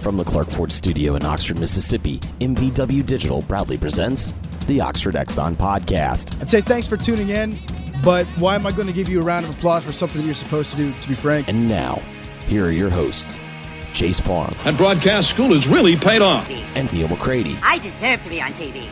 From the Clark Ford Studio in Oxford, Mississippi, MVW Digital proudly presents the Oxford Exxon Podcast. I'd say thanks for tuning in, but why am I going to give you a round of applause for something that you're supposed to do, to be frank? And now, here are your hosts, Chase Parham. And broadcast school has really paid off. And Neil McCready. I deserve to be on TV.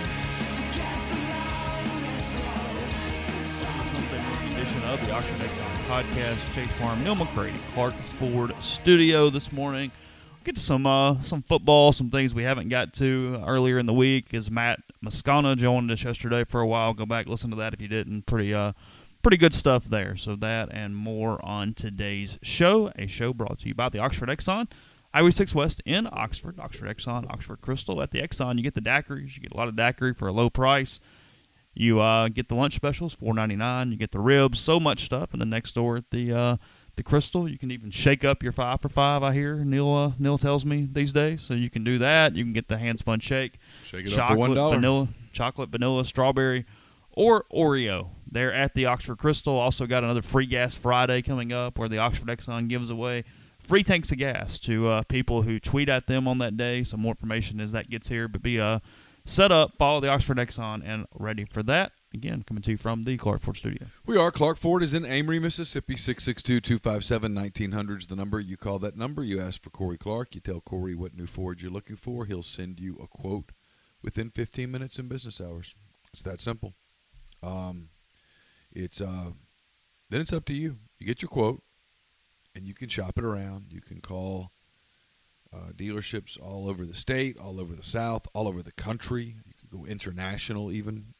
Edition of the Oxford Exxon Podcast. Chase Parham, Neil McCready, Clark Ford Studio this morning. We'll get to some football, some things we haven't got to earlier in the week. As Matt Moscona joined us yesterday for a while. Go back, listen to that if you didn't. Pretty good stuff there. So that and more on today's show. A show brought to you by the Oxford Exxon. Highway 6 West in Oxford. Oxford Exxon, Oxford Crystal. At the Exxon, you get the daiquiris. You get a lot of daiquiri for a low price. You get the lunch specials, $4.99. You get the ribs, so much stuff. And then next door at the Crystal, you can even shake up your 5 for $5, I hear. Neil tells me these days. So you can do that. You can get the hand-spun shake. Shake it up for $1. Chocolate, vanilla, strawberry, or Oreo. They're at the Oxford Crystal. Also got another Free Gas Friday coming up where the Oxford Exxon gives away free tanks of gas to people who tweet at them on that day. Some more information as that gets here. But be set up, follow the Oxford Exxon, and ready for that. Again, coming to you from the Clark Ford Studio. We are. Clark Ford is in Amory, Mississippi. 662-257-1900 is the number. You call that number. You ask for Corey Clark. You tell Corey what new Ford you're looking for. He'll send you a quote within 15 minutes in business hours. It's that simple. Then it's up to you. You get your quote, and you can shop it around. You can call dealerships all over the state, all over the South, all over the country. You can go international even.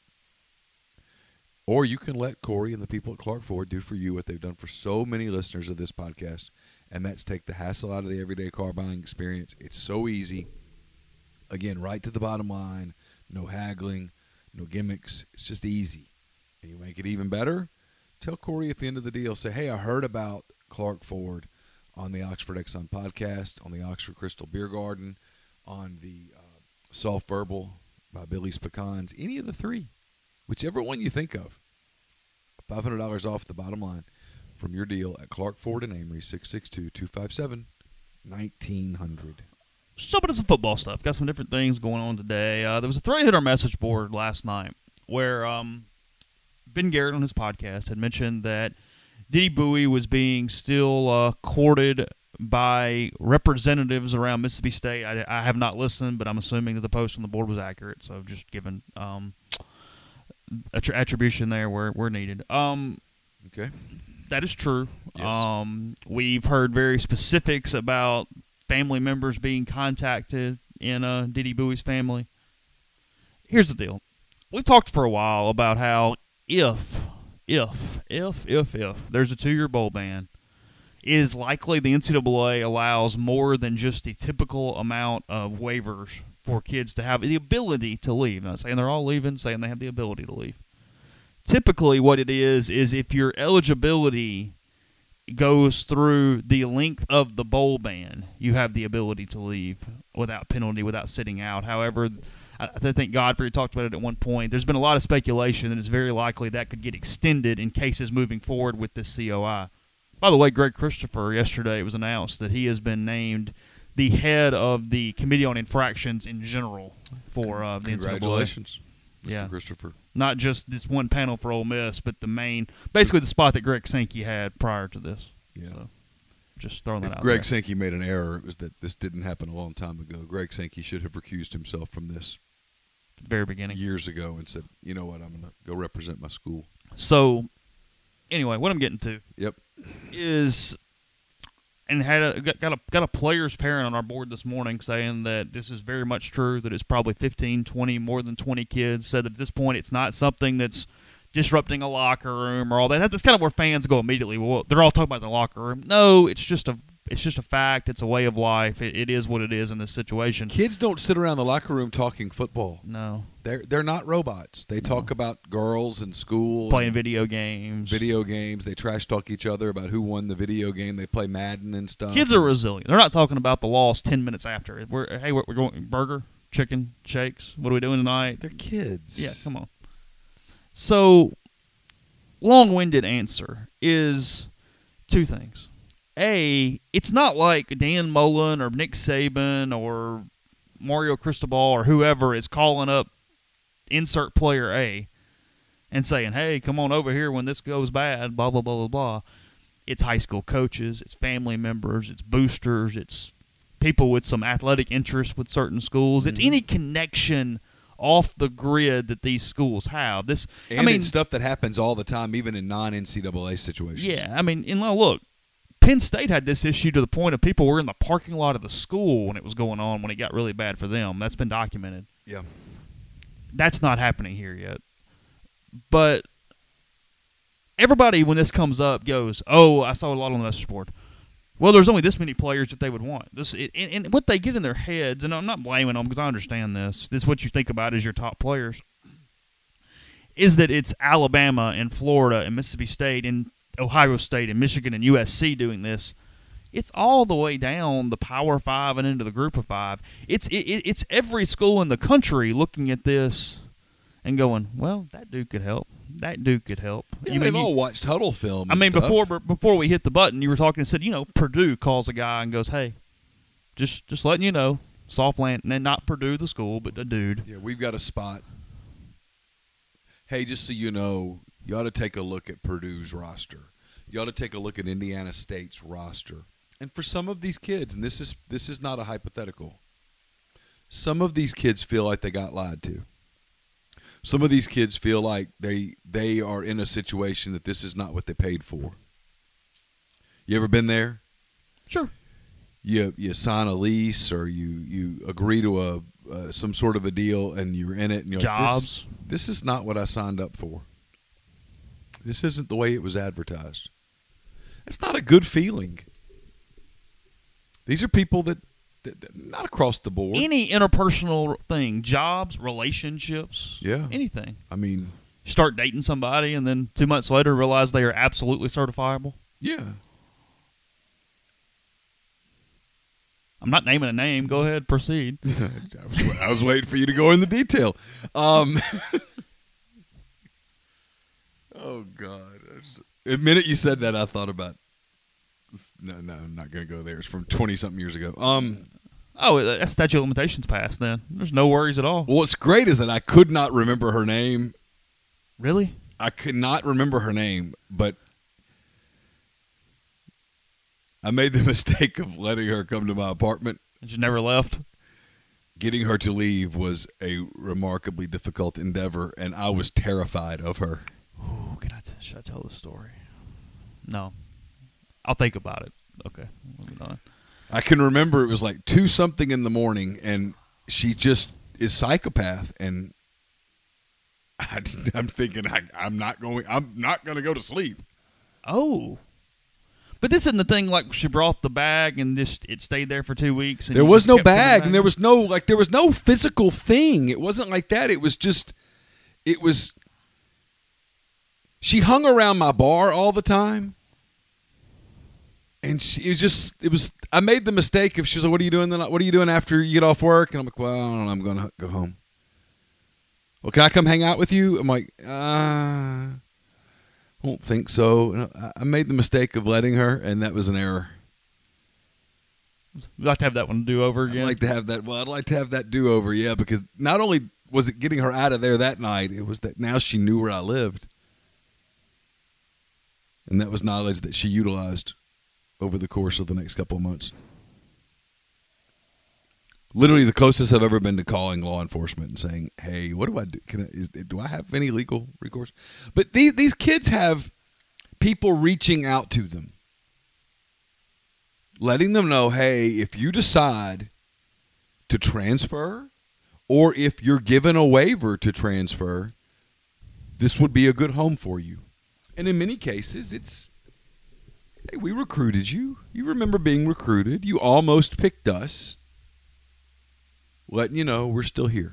Or you can let Corey and the people at Clark Ford do for you what they've done for so many listeners of this podcast, and that's take the hassle out of the everyday car buying experience. It's so easy. Again, right to the bottom line, no haggling, no gimmicks. It's just easy. And you make it even better, tell Corey at the end of the deal, say, hey, I heard about Clark Ford on the Oxford Exxon podcast, on the Oxford Crystal Beer Garden, on the Soft Verbal by Billy's Pecans, any of the three. Whichever one you think of, $500 off the bottom line from your deal at Clark Ford and Amory, 662-257-1900. Jumping to some football stuff. Got some different things going on today. There was a thread hit our message board last night where Ben Garrett on his podcast had mentioned that Diddy Bowie was being still courted by representatives around Mississippi State. I have not listened, but I'm assuming that the post on the board was accurate, so just given attribution there where needed. Okay. That is true. Yes. We've heard very specifics about family members being contacted in Diddy Bowie's family. Here's the deal. We've talked for a while about how if there's a 2-year bowl ban, it is likely the NCAA allows more than just the typical amount of waivers for kids to have the ability to leave. I'm not saying they're all leaving, saying they have the ability to leave. Typically what it is if your eligibility goes through the length of the bowl ban, you have the ability to leave without penalty, without sitting out. However, I think Godfrey talked about it at one point. There's been a lot of speculation that it's very likely that could get extended in cases moving forward with this COI. By the way, Greg Christopher, yesterday it was announced that he has been named the head of the Committee on Infractions in general for the NCAA. Congratulations, Mr. Yeah. Christopher. Not just this one panel for Ole Miss, but basically the spot that Greg Sankey had prior to this. Yeah. So, just throwing that If out Greg there. Sankey made an error, it was that this didn't happen a long time ago. Greg Sankey should have recused himself from this At the very beginning. years ago and said, you know what, I'm going to go represent my school. So, anyway, what I'm getting to Yep. is, and got a player's parent on our board this morning saying that this is very much true, that it's probably 15, 20, more than 20 kids, said that at this point it's not something that's disrupting a locker room or all that. That's kind of where fans go immediately. Well, they're all talking about the locker room. No, it's just a fact. It's a way of life. It is what it is in this situation. Kids don't sit around the locker room talking football. No. They're not robots. They talk about girls and school. Playing video games. They trash talk each other about who won the video game. They play Madden and stuff. Kids are resilient. They're not talking about the loss 10 minutes after. We're going burger, chicken, shakes. What are we doing tonight? They're kids. Yeah, come on. So, long-winded answer is two things. it's not like Dan Mullen or Nick Saban or Mario Cristobal or whoever is calling up insert player A and saying, hey, come on over here when this goes bad, blah, blah, blah, blah, blah. It's high school coaches, it's family members, it's boosters, it's people with some athletic interest with certain schools. It's any connection off the grid that these schools have. It's stuff that happens all the time, even in non-NCAA situations. Yeah, I mean, and look, Penn State had this issue to the point of people were in the parking lot of the school when it was going on, when it got really bad for them. That's been documented. Yeah. That's not happening here yet. But everybody, when this comes up, goes, oh, I saw a lot on the message board. Well, there's only this many players that they would want. And what they get in their heads, and I'm not blaming them because I understand this. This is what you think about as your top players, is that it's Alabama and Florida and Mississippi State and Ohio State and Michigan and USC doing this. It's all the way down the Power 5 and into the Group of 5. It's every school in the country looking at this and going, well, that dude could help. That dude could help. Yeah, they've all watched Huddle film. I mean, stuff. before we hit the button, you were talking and said, Purdue calls a guy and goes, hey, just letting you know, soft land, and not Purdue the school, but a dude. Yeah, we've got a spot. Hey, just so you know, you ought to take a look at Purdue's roster. You ought to take a look at Indiana State's roster. And for some of these kids, and this is not a hypothetical, some of these kids feel like they got lied to. Some of these kids feel like they are in a situation that this is not what they paid for. You ever been there? Sure. You sign a lease or you agree to some sort of a deal and you're in it and you're jobs. Like, this is not what I signed up for. This isn't the way it was advertised. It's not a good feeling. These are people that not across the board. Any interpersonal thing, jobs, relationships, anything. I mean, you start dating somebody and then 2 months later realize they are absolutely certifiable. Yeah. I'm not naming a name. Go ahead, proceed. I was waiting for you to go in the detail. Oh, God. The minute you said that, I thought about no, I'm not going to go there. It's from 20-something years ago. That's statute of limitations passed then. There's no worries at all. Well, what's great is that I could not remember her name. Really? I could not remember her name, but I made the mistake of letting her come to my apartment. And she never left? Getting her to leave was a remarkably difficult endeavor, and I was terrified of her. Ooh, should I tell the story? No. I'll think about it. Okay. I can remember it was like 2-something in the morning, and she just is psychopath, and I'm thinking I'm not going to go to sleep. Oh. But this isn't the thing like she brought the bag and it stayed there for 2 weeks. And there was no bag, and there was no physical thing. It wasn't like that. It was she hung around my bar all the time. And I made the mistake of, she was like, what are you doing then? What are you doing after you get off work? And I'm like, well, I don't know. I'm going to go home. Well, can I come hang out with you? I'm like, I don't think so. And I made the mistake of letting her, and that was an error. You'd like to have that one do over again? I'd like to have that do over, yeah, because not only was it getting her out of there that night, it was that now she knew where I lived. And that was knowledge that she utilized over the course of the next couple of months. Literally the closest I've ever been to calling law enforcement and saying, hey, what do I do? Do I have any legal recourse? But these kids have people reaching out to them, letting them know, hey, if you decide to transfer or if you're given a waiver to transfer, this would be a good home for you. And in many cases, it's, hey, we recruited you. You remember being recruited. You almost picked us. Letting you know we're still here.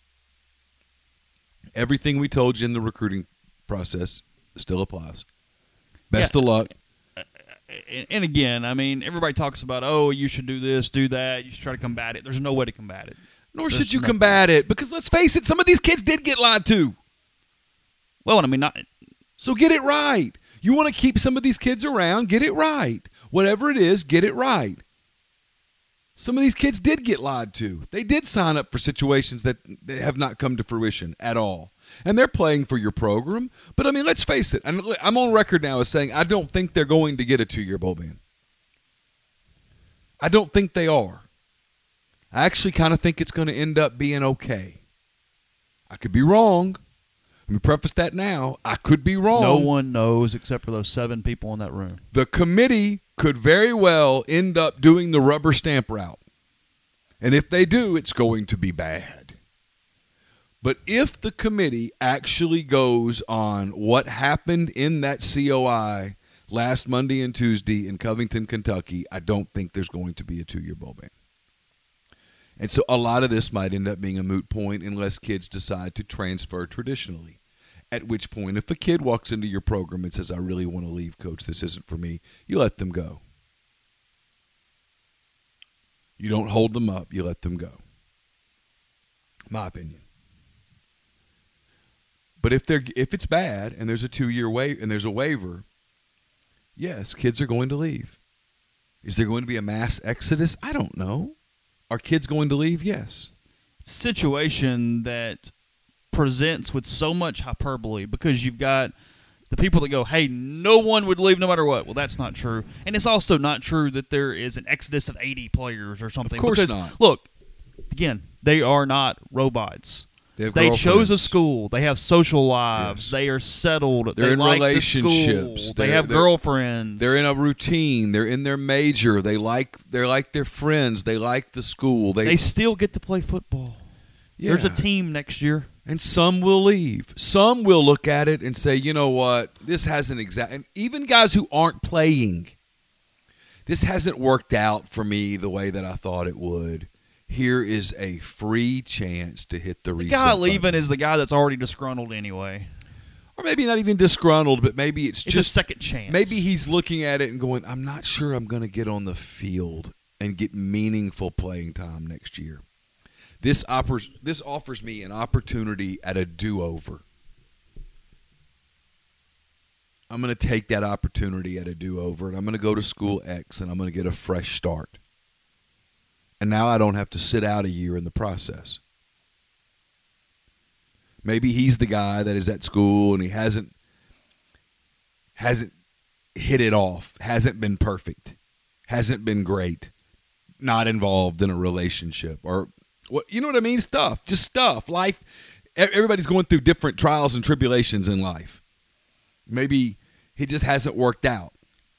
Everything we told you in the recruiting process still applies. Best of luck. And again, I mean, everybody talks about, oh, you should do this, do that. You should try to combat it. There's no way to combat it. Nor should you combat it. Because let's face it, some of these kids did get lied to. Well, I mean, not. So get it right. You want to keep some of these kids around, get it right. Whatever it is, get it right. Some of these kids did get lied to. They did sign up for situations that have not come to fruition at all. And they're playing for your program. But, I mean, let's face it. And I'm on record now as saying I don't think they're going to get a 2-year bowl ban. I don't think they are. I actually kind of think it's going to end up being okay. I could be wrong. Let me preface that now. I could be wrong. No one knows except for those 7 people in that room. The committee could very well end up doing the rubber stamp route. And if they do, it's going to be bad. But if the committee actually goes on what happened in that COI last Monday and Tuesday in Covington, Kentucky, I don't think there's going to be a 2-year bowl ban. And so a lot of this might end up being a moot point unless kids decide to transfer traditionally. At which point, if a kid walks into your program and says, I really want to leave, Coach, this isn't for me, you let them go. You don't hold them up, you let them go. My opinion. But if it's bad and there's a 2-year and there's a waiver, yes, kids are going to leave. Is there going to be a mass exodus? I don't know. Are kids going to leave? Yes. It's a situation that presents with so much hyperbole because you've got the people that go, hey, no one would leave no matter what. Well, that's not true. And it's also not true that there is an exodus of 80 players or something. Of course because, not. Look, again, they are not robots. They chose a school. They have social lives. Yes. They are settled. They're they in like relationships. The school. They have girlfriends. They're in a routine. They're in their major. They're like their friends. They like the school. They still get to play football. Yeah. There's a team next year. And some will leave. Some will look at it and say, you know what, this hasn't and even guys who aren't playing, this hasn't worked out for me the way that I thought it would. Here is a free chance to hit the reset button. The guy leaving button. is the guy that's already disgruntled anyway. Or maybe not even disgruntled, but maybe it's just a second chance. Maybe he's looking at it and going, I'm not sure I'm going to get on the field and get meaningful playing time next year. This offers me an opportunity at a do-over. I'm going to take that opportunity at a do-over, and I'm going to go to school X, and I'm going to get a fresh start. And now I don't have to sit out a year in the process. Maybe he's the guy that is at school, and he hasn't hit it off, hasn't been perfect, hasn't been great, not involved in a relationship, or what, you know what I mean? Just stuff. Life, everybody's going through different trials and tribulations in life. Maybe he just hasn't worked out.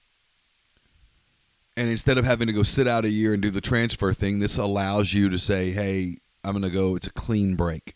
And instead of having to go sit out a year and do the transfer thing, this allows you to say, hey, I'm going to go, it's a clean break.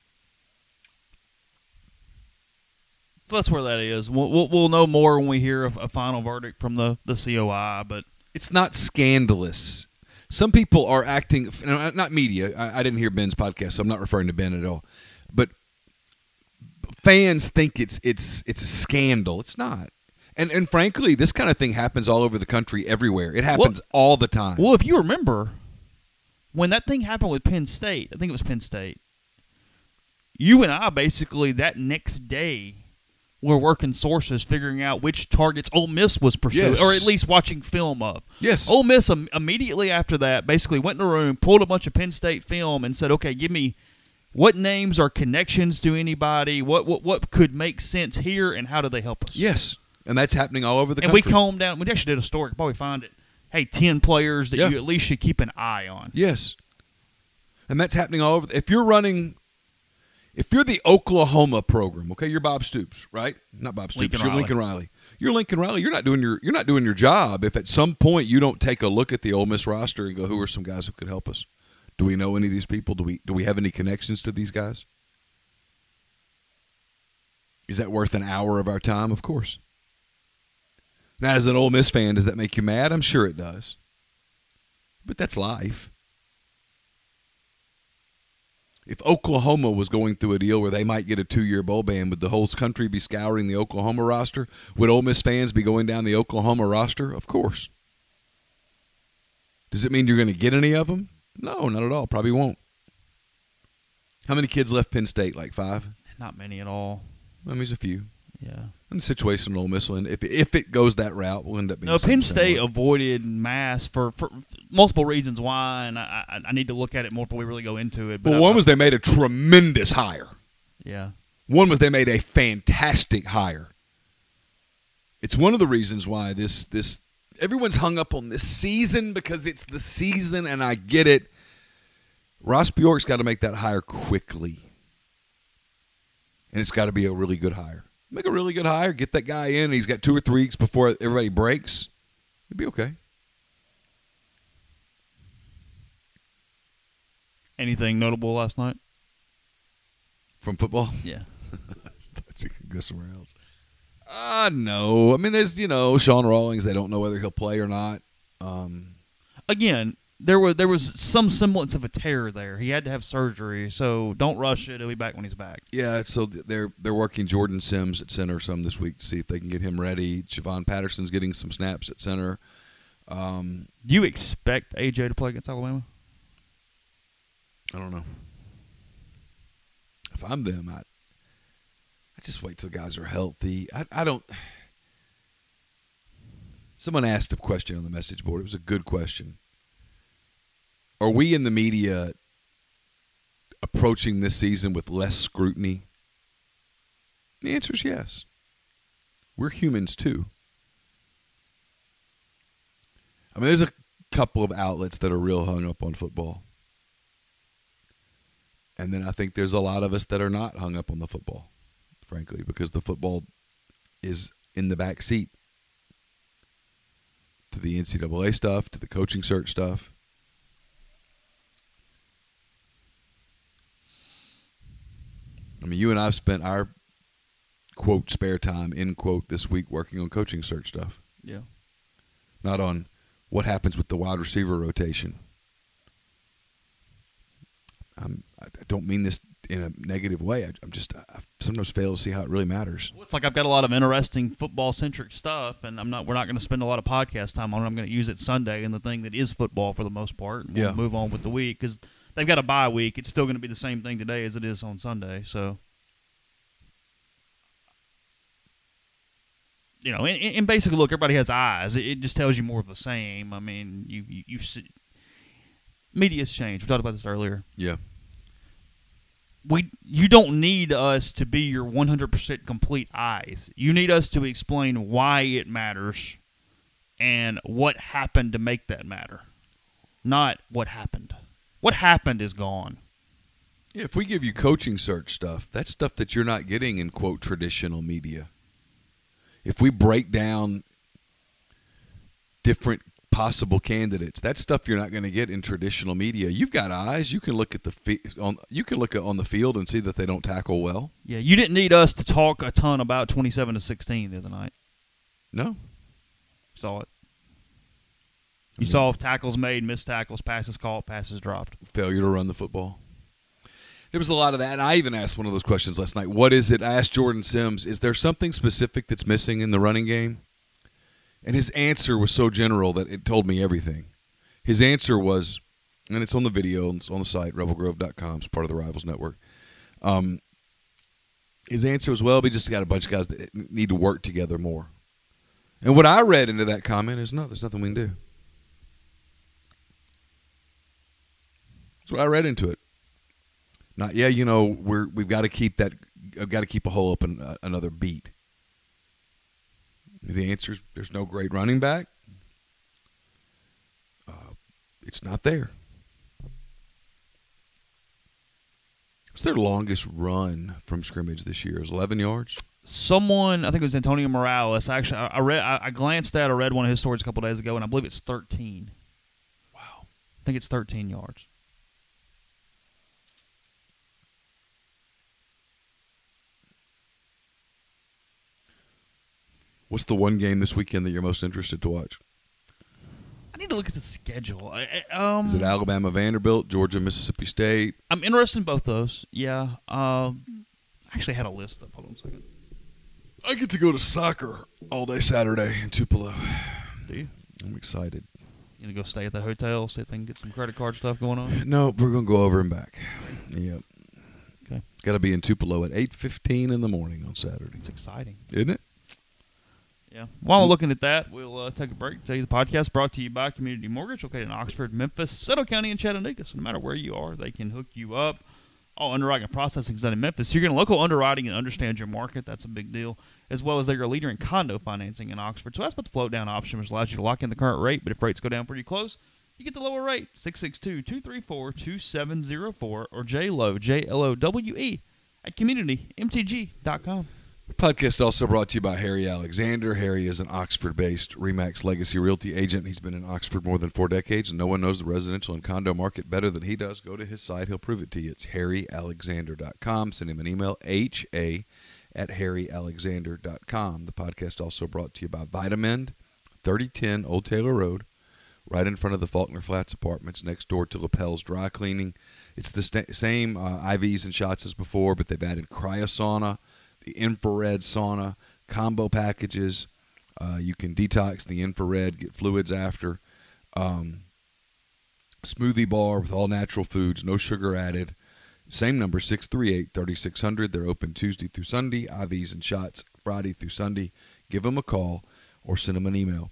So that's where that is. We'll know more when we hear a final verdict from the COI, but it's not scandalous. Some people are acting, not media. I didn't hear Ben's podcast, so I'm not referring to Ben at all. But fans think it's a scandal. It's not. And frankly, this kind of thing happens all over the country, everywhere. It happens all the time. Well, if you remember, when that thing happened with Penn State, I think it was Penn State, you and I basically that next day were working sources figuring out which targets Ole Miss was pursuing, yes. or at least watching film of. Yes. Ole Miss immediately after that basically went in a room, pulled a bunch of Penn State film, and said, okay, give me what names are connections to anybody, what could make sense here, and how do they help us? Yes. And that's happening all over the country. country. And we combed down. We actually did a story. Could probably find it. Hey, 10 players that you at least should keep an eye on. Yes. And that's happening all over. If you're the Oklahoma program, okay, you're Bob Stoops, right? Not Bob Stoops. You're Lincoln Riley. You're Lincoln Riley. You're not doing your job if at some point you don't take a look at the Ole Miss roster and go, who are some guys who could help us? Do we know any of these people? Do we have any connections to these guys? Is that worth an hour of our time? Of course. Now, as an Ole Miss fan, does that make you mad? I'm sure it does. But that's life. If Oklahoma was going through a deal where they might get a 2-year bowl ban, would the whole country be scouring the Oklahoma roster? Would Ole Miss fans be going down the Oklahoma roster? Of course. Does it mean you're going to get any of them? No, not at all. Probably won't. How many kids left Penn State? Like 5? Not many at all. I mean, there's a few. Yeah. And the situation in Ole Miss, and if it goes that route, will end up being. No, Penn something State similar. avoided Mass for multiple reasons why, and I need to look at it more before we really go into it. But Well, one was they made a tremendous hire. Yeah. One was they made a fantastic hire. It's one of the reasons why this everyone's hung up on this season because it's the season, and I get it. Ross Bjork's got to make that hire quickly, and it's got to be a really good hire. Make a really good hire, get that guy in, and he's got 2 or 3 weeks before everybody breaks. It'd be okay. Anything notable last night? From football? Yeah. I thought you could go somewhere else. No. I mean, there's, Sean Rawlings. They don't know whether he'll play or not. Again, there was some semblance of a tear there. He had to have surgery, so don't rush it. He'll be back when he's back. Yeah, so they're working Jordan Sims at center some this week to see if they can get him ready. Javon Patterson's getting some snaps at center. Do you expect AJ to play against Alabama? I don't know. If I'm them, I just wait till guys are healthy. I don't. Someone asked a question on the message board. It was a good question. Are we in the media approaching this season with less scrutiny? The answer is yes. We're humans too. I mean, there's a couple of outlets that are real hung up on football. And then I think there's a lot of us that are not hung up on the football, frankly, because the football is in the back seat to the NCAA stuff, to the coaching search stuff. I mean, you and I have spent our, quote, spare time, end quote, this week working on coaching search stuff. Yeah. Not on what happens with the wide receiver rotation. I don't mean this in a negative way. I sometimes fail to see how it really matters. Well, it's like I've got a lot of interesting football-centric stuff, and we're not going to spend a lot of podcast time on it. I'm going to use it Sunday and the thing that is football for the most part, and we'll move on with the week because they've got a bye week. It's still going to be the same thing today as it is on Sunday. So, and basically, look, everybody has eyes. It just tells you more of the same. I mean, you see, media's changed. We talked about this earlier. Yeah. You don't need us to be your 100% complete eyes. You need us to explain why it matters and what happened to make that matter, not what happened. What happened is gone. Yeah, if we give you coaching search stuff, that's stuff that you're not getting in, quote, traditional media. If we break down different possible candidates, that's stuff you're not going to get in traditional media. You've got eyes. You can look at on the field and see that they don't tackle well. Yeah, you didn't need us to talk a ton about 27-16 the other night. No. Saw it. You saw tackles made, missed tackles, passes caught, passes dropped. Failure to run the football. There was a lot of that, and I even asked one of those questions last night. What is it? I asked Jordan Sims, is there something specific that's missing in the running game? And his answer was so general that it told me everything. His answer was, and it's on the video, it's on the site, rebelgrove.com, it's part of the Rivals Network. His answer was, well, we just got a bunch of guys that need to work together more. And what I read into that comment is, no, there's nothing we can do. That's what I read into it. Not, we've got to keep that. I've got to keep a hole open another beat. The answer is there's no great running back. It's not there. What's their longest run from scrimmage this year? Is 11 yards? Someone, I think it was Antonio Morales. Actually, I glanced at or read one of his stories a couple days ago, and I believe it's 13. Wow. I think it's 13 yards. What's the one game this weekend that you're most interested to watch? I need to look at the schedule. Is it Alabama, Vanderbilt, Georgia, Mississippi State? I'm interested in both those. Yeah. I actually had a list up. Hold on a second. I get to go to soccer all day Saturday in Tupelo. Do you? I'm excited. You gonna go stay at that hotel, see if they can get some credit card stuff going on? No, we're gonna go over and back. Yep. Okay. Got to be in Tupelo at 8:15 in the morning on Saturday. It's exciting. Isn't it? Yeah. While we're looking at that, we'll take a break. Tell you the podcast brought to you by Community Mortgage, located in Oxford, Memphis, Settle County, and Chattanooga. So no matter where you are, they can hook you up. All underwriting and processing is done in Memphis. So you're getting local underwriting and understand your market. That's a big deal. As well as they're a leader in condo financing in Oxford. So that's what the float down option, which allows you to lock in the current rate. But if rates go down pretty close, you get the lower rate. 662-234-2704 or JLowe, JLOWE at communitymtg.com. The podcast also brought to you by Harry Alexander. Harry is an Oxford-based RE/MAX Legacy Realty agent. He's been in Oxford more than 4 decades, and no one knows the residential and condo market better than he does. Go to his site. He'll prove it to you. It's harryalexander.com. Send him an email, ha@harryalexander.com. The podcast also brought to you by Vitamend, 3010 Old Taylor Road, right in front of the Faulkner Flats Apartments, next door to Lapel's Dry Cleaning. It's the same IVs and shots as before, but they've added cryosauna, the infrared sauna, combo packages. You can detox the infrared, get fluids after. Smoothie bar with all natural foods, no sugar added. Same number, 638-3600. They're open Tuesday through Sunday. IVs and shots Friday through Sunday. Give them a call or send them an email.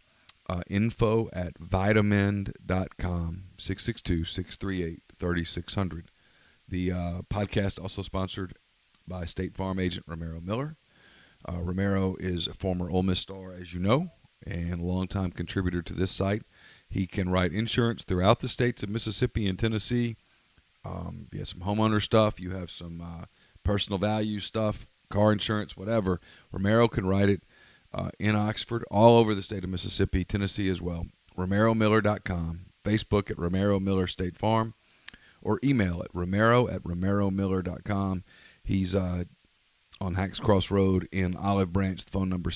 Info@vitamend.com, 662-638-3600. The podcast also sponsored by State Farm agent Romero Miller. Romero is a former Ole Miss star, as you know, and a longtime contributor to this site. He can write insurance throughout the states of Mississippi and Tennessee. You have some homeowner stuff. You have some personal value stuff, car insurance, whatever. Romero can write it in Oxford, all over the state of Mississippi, Tennessee as well. RomeroMiller.com. Facebook at Romero Miller State Farm, or email at romero@romeromiller.com. He's on Hacks Cross Road in Olive Branch. The phone number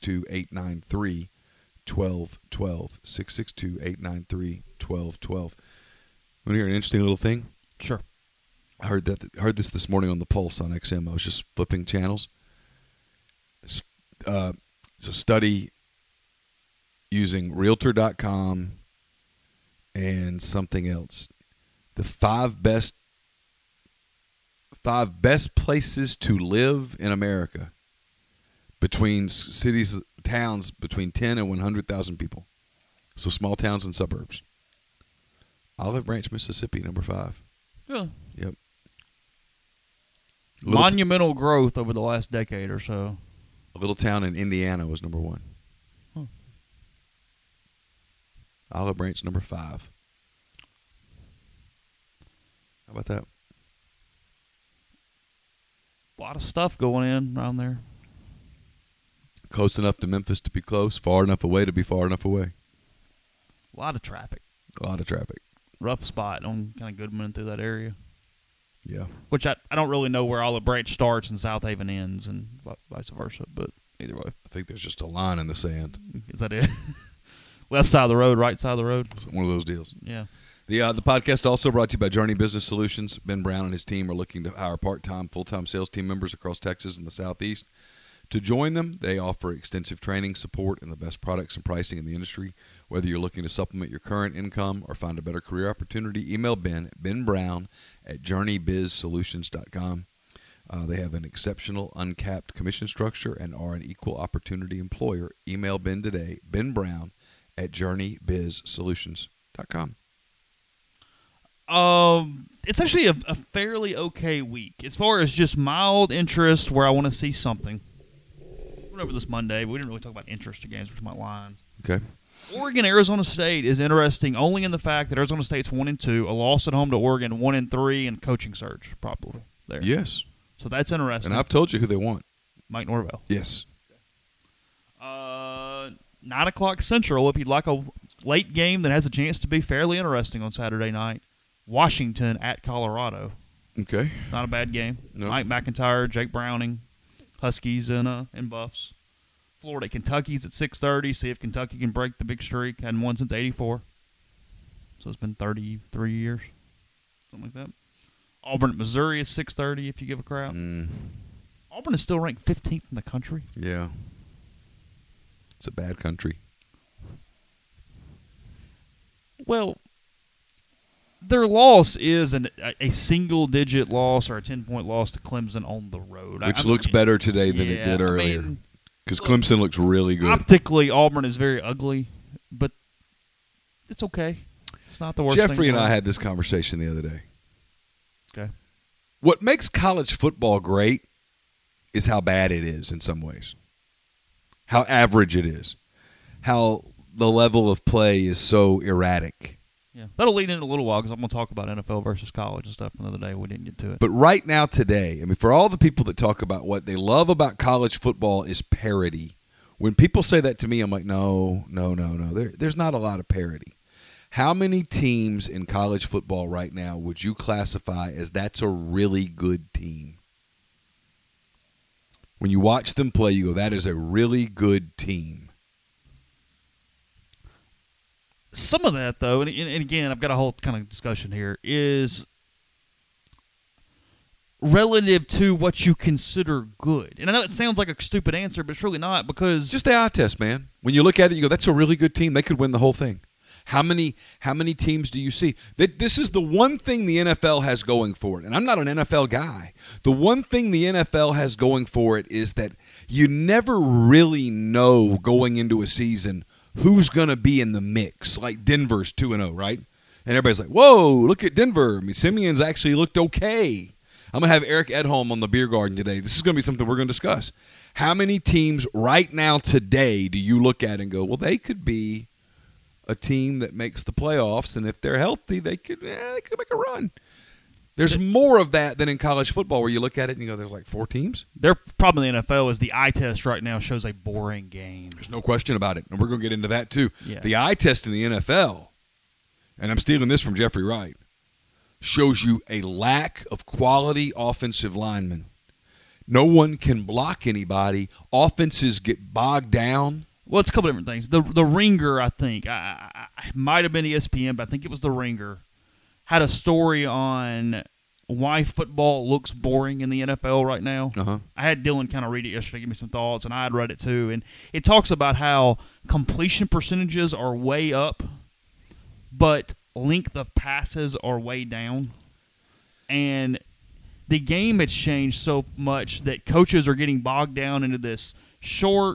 662-893-1212. 662-893-1212. Want to hear an interesting little thing? Sure. I heard this morning on the Pulse on XM. I was just flipping channels. It's a study using Realtor.com and something else. The five best places to live in America between cities, towns between 10 and 100,000 people. So small towns and suburbs. Olive Branch, Mississippi, number 5. Yeah. Yep. Monumental growth over the last decade or so. A little town in Indiana was number 1. Huh. Olive Branch, number 5. How about that? A lot of stuff going in around there. Close enough to Memphis to be close, far enough away to be far enough away. A lot of traffic. A lot of traffic. Rough spot on kind of Goodman through that area. Yeah. Which I don't really know where Olive Branch starts and South Haven ends and vice versa, but either way. I think there's just a line in the sand. Is that it? Left side of the road, right side of the road? It's one of those deals. Yeah. The podcast also brought to you by Journey Business Solutions. Ben Brown and his team are looking to hire part-time, full-time sales team members across Texas and the Southeast. To join them, they offer extensive training, support, and the best products and pricing in the industry. Whether you're looking to supplement your current income or find a better career opportunity, email Ben Brown at JourneyBizSolutions.com. They have an exceptional uncapped commission structure and are an equal opportunity employer. Email Ben today, Ben Brown at JourneyBizSolutions.com. It's actually a fairly okay week as far as just mild interest where I want to see something. We went over this Monday, but we didn't really talk about interest games. We're talking about lines. Okay. Oregon, Arizona State is interesting only in the fact that Arizona State's 1-2, a loss at home to Oregon 1-3, and coaching surge probably there. Yes. So that's interesting. And I've told you who they want. Mike Norvell. Yes. 9 o'clock Central, if you'd like a late game that has a chance to be fairly interesting on Saturday night. Washington at Colorado. Okay. Not a bad game. No. Mike McIntyre, Jake Browning, Huskies and Buffs. Florida at Kentucky's at 6:30. See if Kentucky can break the big streak. Hadn't won since '84. So it's been 33 years. Something like that. Auburn at Missouri is 6:30 if you give a crap. Auburn is still ranked 15th in the country. Yeah. It's a bad country. Well, Their loss is a single-digit loss or a 10-point loss to Clemson on the road. Which looks better today than it did earlier. Because Clemson looks really good. Optically, Auburn is very ugly, but it's okay. It's not the worst thing. Jeffrey and I had this conversation the other day. Okay. What makes college football great is how bad it is in some ways. How average it is. How the level of play is so erratic. Yeah, that'll lead in a little while because I'm going to talk about NFL versus college and stuff another day. We didn't get to it. But right now, today, I mean, for all the people that talk about what they love about college football is parity, when people say that to me, I'm like, no. There's not a lot of parity. How many teams in college football right now would you classify as that's a really good team? When you watch them play, you go, that is a really good team. Some of that, though, and again, I've got a whole kind of discussion here, is relative to what you consider good. And I know it sounds like a stupid answer, but it's really not because... Just the eye test, man. When you look at it, you go, that's a really good team. They could win the whole thing. How many teams do you see? This is the one thing the NFL has going for it, and I'm not an NFL guy. The one thing the NFL has going for it is that you never really know going into a season who's going to be in the mix. Like Denver's 2-0, right? And everybody's like, whoa, look at Denver. I mean, Simeon's actually looked okay. I'm going to have Eric Edholm on the Beer Garden today. This is going to be something we're going to discuss. How many teams right now today do you look at and go, well, they could be a team that makes the playoffs, and if they're healthy, they could make a run. There's more of that than in college football where you look at it and you go, there's like 4 teams? Their problem in the NFL is the eye test right now shows a boring game. There's no question about it, and we're going to get into that too. Yeah. The eye test in the NFL, and I'm stealing this from Jeffrey Wright, shows you a lack of quality offensive linemen. No one can block anybody. Offenses get bogged down. Well, it's a couple different things. The Ringer, I think, I might have been ESPN, but I think it was the Ringer, had a story on why football looks boring in the NFL right now. Uh-huh. I had Dylan kind of read it yesterday, give me some thoughts, and I had read it too. And it talks about how completion percentages are way up, but length of passes are way down. And the game has changed so much that coaches are getting bogged down into this short,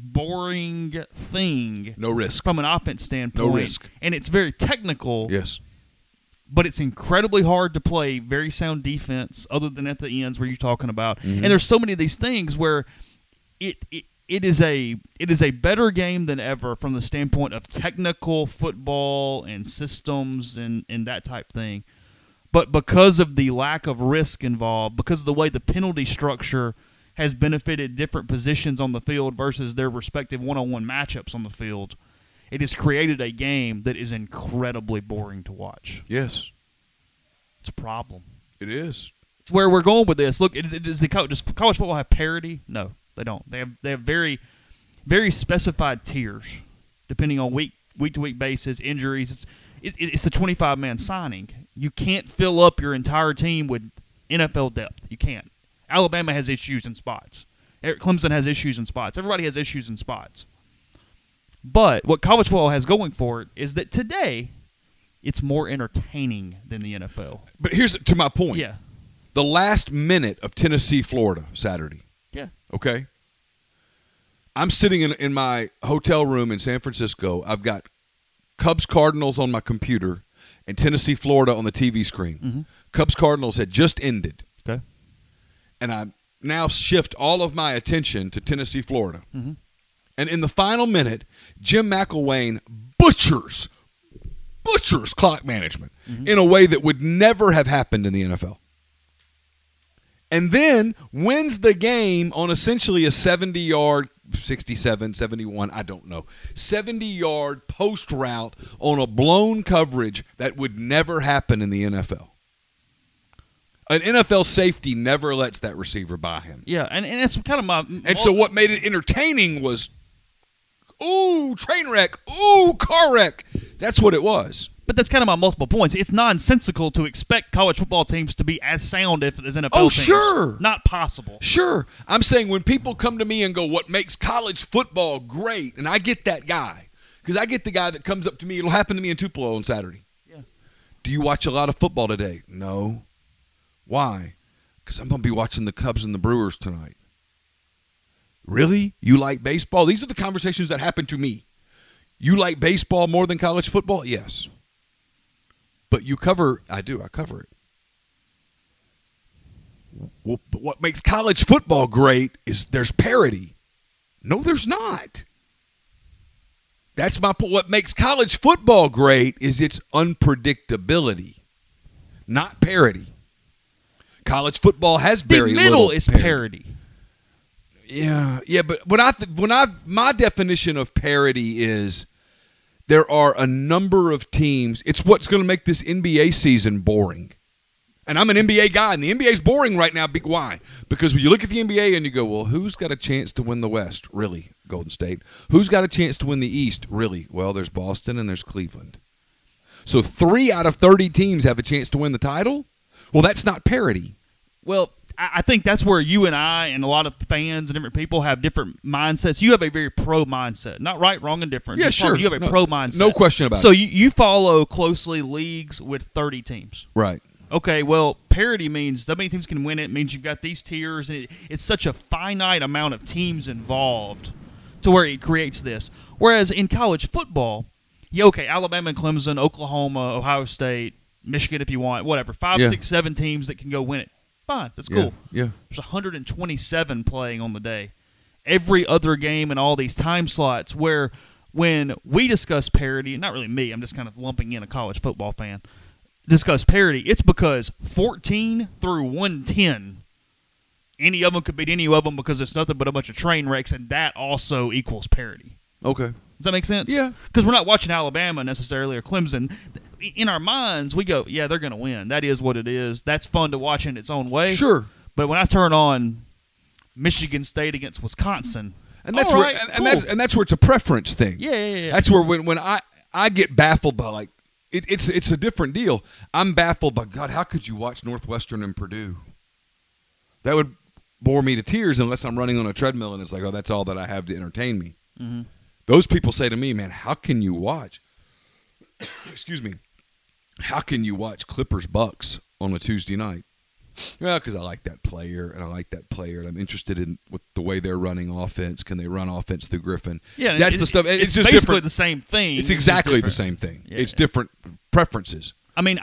boring thing. No risk. From an offense standpoint. No risk. And it's very technical. Yes. But it's incredibly hard to play very sound defense other than at the ends where you're talking about. Mm-hmm. And there's so many of these things where it is a better game than ever from the standpoint of technical football and systems and that type thing. But because of the lack of risk involved, because of the way the penalty structure has benefited different positions on the field versus their respective one-on-one matchups on the field, it has created a game that is incredibly boring to watch. Yes. It's a problem. It is. It's where we're going with this. Look, does college football have parity? No, they don't. They have very, very specified tiers depending on week-to-week basis, injuries. It's a 25-man signing. You can't fill up your entire team with NFL depth. You can't. Alabama has issues in spots. Clemson has issues in spots. Everybody has issues in spots. But what college football has going for it is that today it's more entertaining than the NFL. But here's to my point. Yeah. The last minute of Tennessee, Florida, Saturday. Yeah. Okay? I'm sitting in my hotel room in San Francisco. I've got Cubs Cardinals on my computer and Tennessee, Florida on the TV screen. Mm-hmm. Cubs Cardinals had just ended. Okay. And I now shift all of my attention to Tennessee, Florida. Mm-hmm. And in the final minute, Jim McElwain butchers clock management in a way that would never have happened in the NFL. And then wins the game on essentially a 70-yard, 67, 71, I don't know, 70-yard post route on a blown coverage that would never happen in the NFL. An NFL safety never lets that receiver by him. Yeah, and that's kind of my... And so what made it entertaining was, ooh, train wreck, ooh, car wreck. That's what it was. But that's kind of my multiple points. It's nonsensical to expect college football teams to be as sound as NFL teams. Sure. Not possible. Sure. I'm saying when people come to me and go, what makes college football great, and I get that guy. Because I get the guy that comes up to me. It'll happen to me in Tupelo on Saturday. Yeah. Do you watch a lot of football today? No. Why? Because I'm going to be watching the Cubs and the Brewers tonight. Really? You like baseball? These are the conversations that happen to me. You like baseball more than college football? Yes. But you cover, I cover it. Well, but what makes college football great is there's parity. No, there's not. That's my point. What makes college football great is its unpredictability, not parity. College football has very the middle little is parity. Yeah, but my definition of parity is there are a number of teams. It's what's going to make this NBA season boring. And I'm an NBA guy, and the NBA is boring right now. Why? Because when you look at the NBA and you go, well, who's got a chance to win the West? Really, Golden State. Who's got a chance to win the East? Really? Well, there's Boston and there's Cleveland. So 3 out of 30 teams have a chance to win the title? Well, that's not parity. Well, I think that's where you and I and a lot of fans and different people have different mindsets. You have a very pro mindset. Not right, wrong, and different. Yeah, sure. You have a pro mindset. No question about it. So you follow closely leagues with 30 teams. Right. Okay, well, parity means that many teams can win it. It means you've got these tiers, and it's such a finite amount of teams involved to where it creates this. Whereas in college football, Alabama and Clemson, Oklahoma, Ohio State, Michigan if you want, whatever, 5, 6, 7 teams that can go win it. Fine, that's cool. Yeah. There's 127 playing on the day. Every other game and all these time slots where when we discuss parity, not really me, I'm just kind of lumping in a college football fan, discuss parity, it's because 14 through 110, any of them could beat any of them because it's nothing but a bunch of train wrecks, and that also equals parity. Okay. Does that make sense? Yeah. Because we're not watching Alabama necessarily or Clemson. In our minds, we go, yeah, they're going to win. That is what it is. That's fun to watch in its own way. Sure. But when I turn on Michigan State against Wisconsin, and that's where that's where it's a preference thing. Yeah. That's where when I get baffled by like it's a different deal. I'm baffled by God. How could you watch Northwestern and Purdue? That would bore me to tears unless I'm running on a treadmill and it's like, oh, that's all that I have to entertain me. Mm-hmm. Those people say to me, man, how can you watch? Excuse me. How can you watch Clippers Bucks on a Tuesday night? Well, because I like that player, and and I'm interested in with the way they're running offense. Can they run offense through Griffin? Yeah, that's the stuff. It's just basically different. the same thing. It's exactly the same thing. Yeah. It's different preferences. I mean,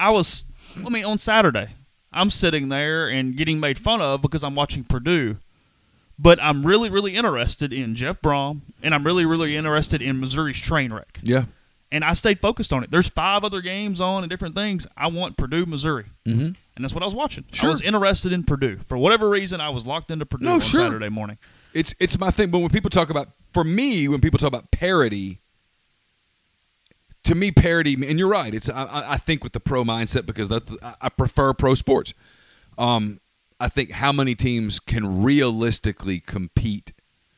on Saturday, I'm sitting there and getting made fun of because I'm watching Purdue. But I'm really, really interested in Jeff Brom, and I'm really, really interested in Missouri's train wreck. Yeah. And I stayed focused on it. There's 5 other games on and different things. I want Purdue, Missouri. Mm-hmm. And that's what I was watching. Sure. I was interested in Purdue. For whatever reason, I was locked into Purdue on Saturday morning. It's my thing. But when people talk about, for me, when people talk about parity, to me, parity, and you're right, it's I think with the pro mindset because I prefer pro sports. I think how many teams can realistically compete.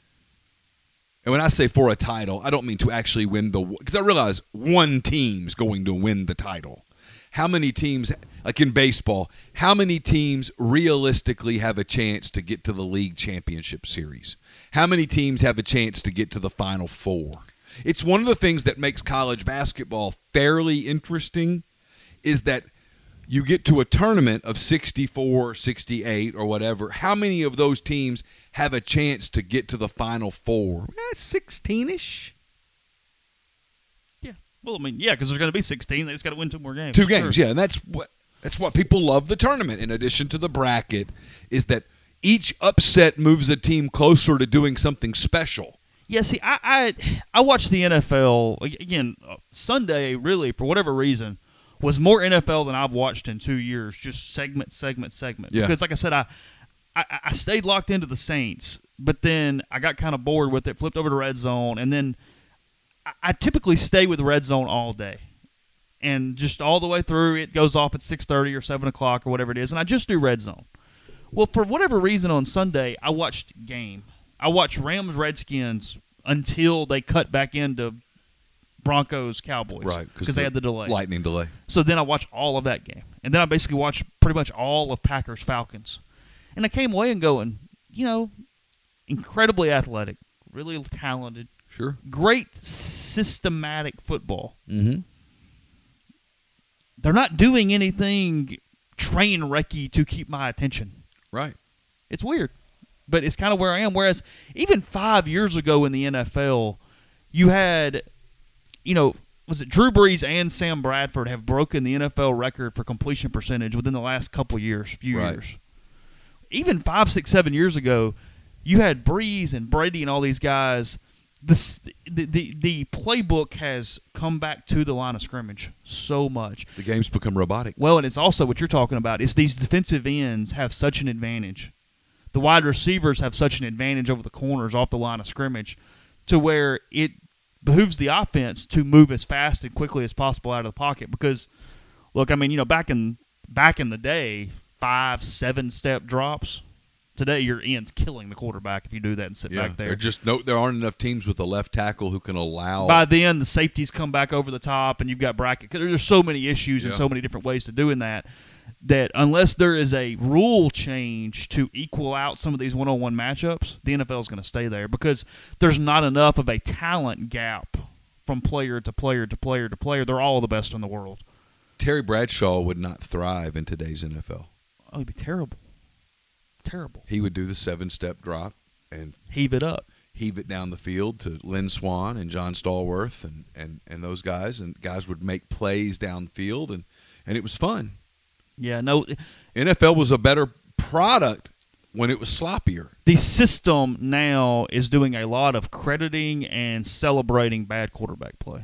And when I say for a title, I don't mean to actually win because I realize one team's going to win the title. How many teams, like in baseball, how many teams realistically have a chance to get to the league championship series? How many teams have a chance to get to the Final Four? It's one of the things that makes college basketball fairly interesting is that you get to a tournament of 64, 68, or whatever. How many of those teams have a chance to get to the Final Four? 16-ish. Yeah. Well, I mean, yeah, because there's going to be 16. They just got to win 2 more games. 2 games, yeah. And that's what people love the tournament, in addition to the bracket, is that each upset moves a team closer to doing something special. Yeah, see, I watched the NFL, again, Sunday, really, for whatever reason, was more NFL than I've watched in 2 years, just segment. Yeah. Because, like I said, I stayed locked into the Saints, but then I got kind of bored with it, flipped over to Red Zone, and then I typically stay with Red Zone all day. And just all the way through, it goes off at 6:30 or 7 o'clock or whatever it is, and I just do Red Zone. Well, for whatever reason on Sunday, I watched game. I watched Rams-Redskins until they cut back into Broncos-Cowboys. Right. Because they had the delay. Lightning delay. So then I watched all of that game. And then I basically watched pretty much all of Packers-Falcons. And I came away and going, incredibly athletic, really talented. Sure. Great systematic football. Mm-hmm. they're not doing anything train wrecky to keep my attention. Right. It's weird, but it's kind of where I am. Whereas even 5 years ago in the NFL, you had, was it Drew Brees and Sam Bradford have broken the NFL record for completion percentage within the last couple years, few years. Even 5, 6, 7 years ago, you had Brees and Brady and all these guys. The playbook has come back to the line of scrimmage so much. The game's become robotic. Well, and it's also what you're talking about. Is these defensive ends have such an advantage. The wide receivers have such an advantage over the corners off the line of scrimmage to where it behooves the offense to move as fast and quickly as possible out of the pocket. Because, look, I mean, back in the day, 5, 7 step drops. Today, your end's killing the quarterback if you do that and sit back there. There aren't enough teams with a left tackle who can allow. By then, the safeties come back over the top, and you've got bracket. There's so many issues and so many different ways to doing that unless there is a rule change to equal out some of these one-on-one matchups, the NFL is going to stay there because there's not enough of a talent gap from player to player to player to player. They're all the best in the world. Terry Bradshaw would not thrive in today's NFL. Oh, it'd be terrible. Terrible. He would do the 7-step drop and heave it up. Heave it down the field to Lynn Swann and John Stallworth and those guys. And guys would make plays downfield, and it was fun. Yeah, no. NFL was a better product when it was sloppier. The system now is doing a lot of crediting and celebrating bad quarterback play.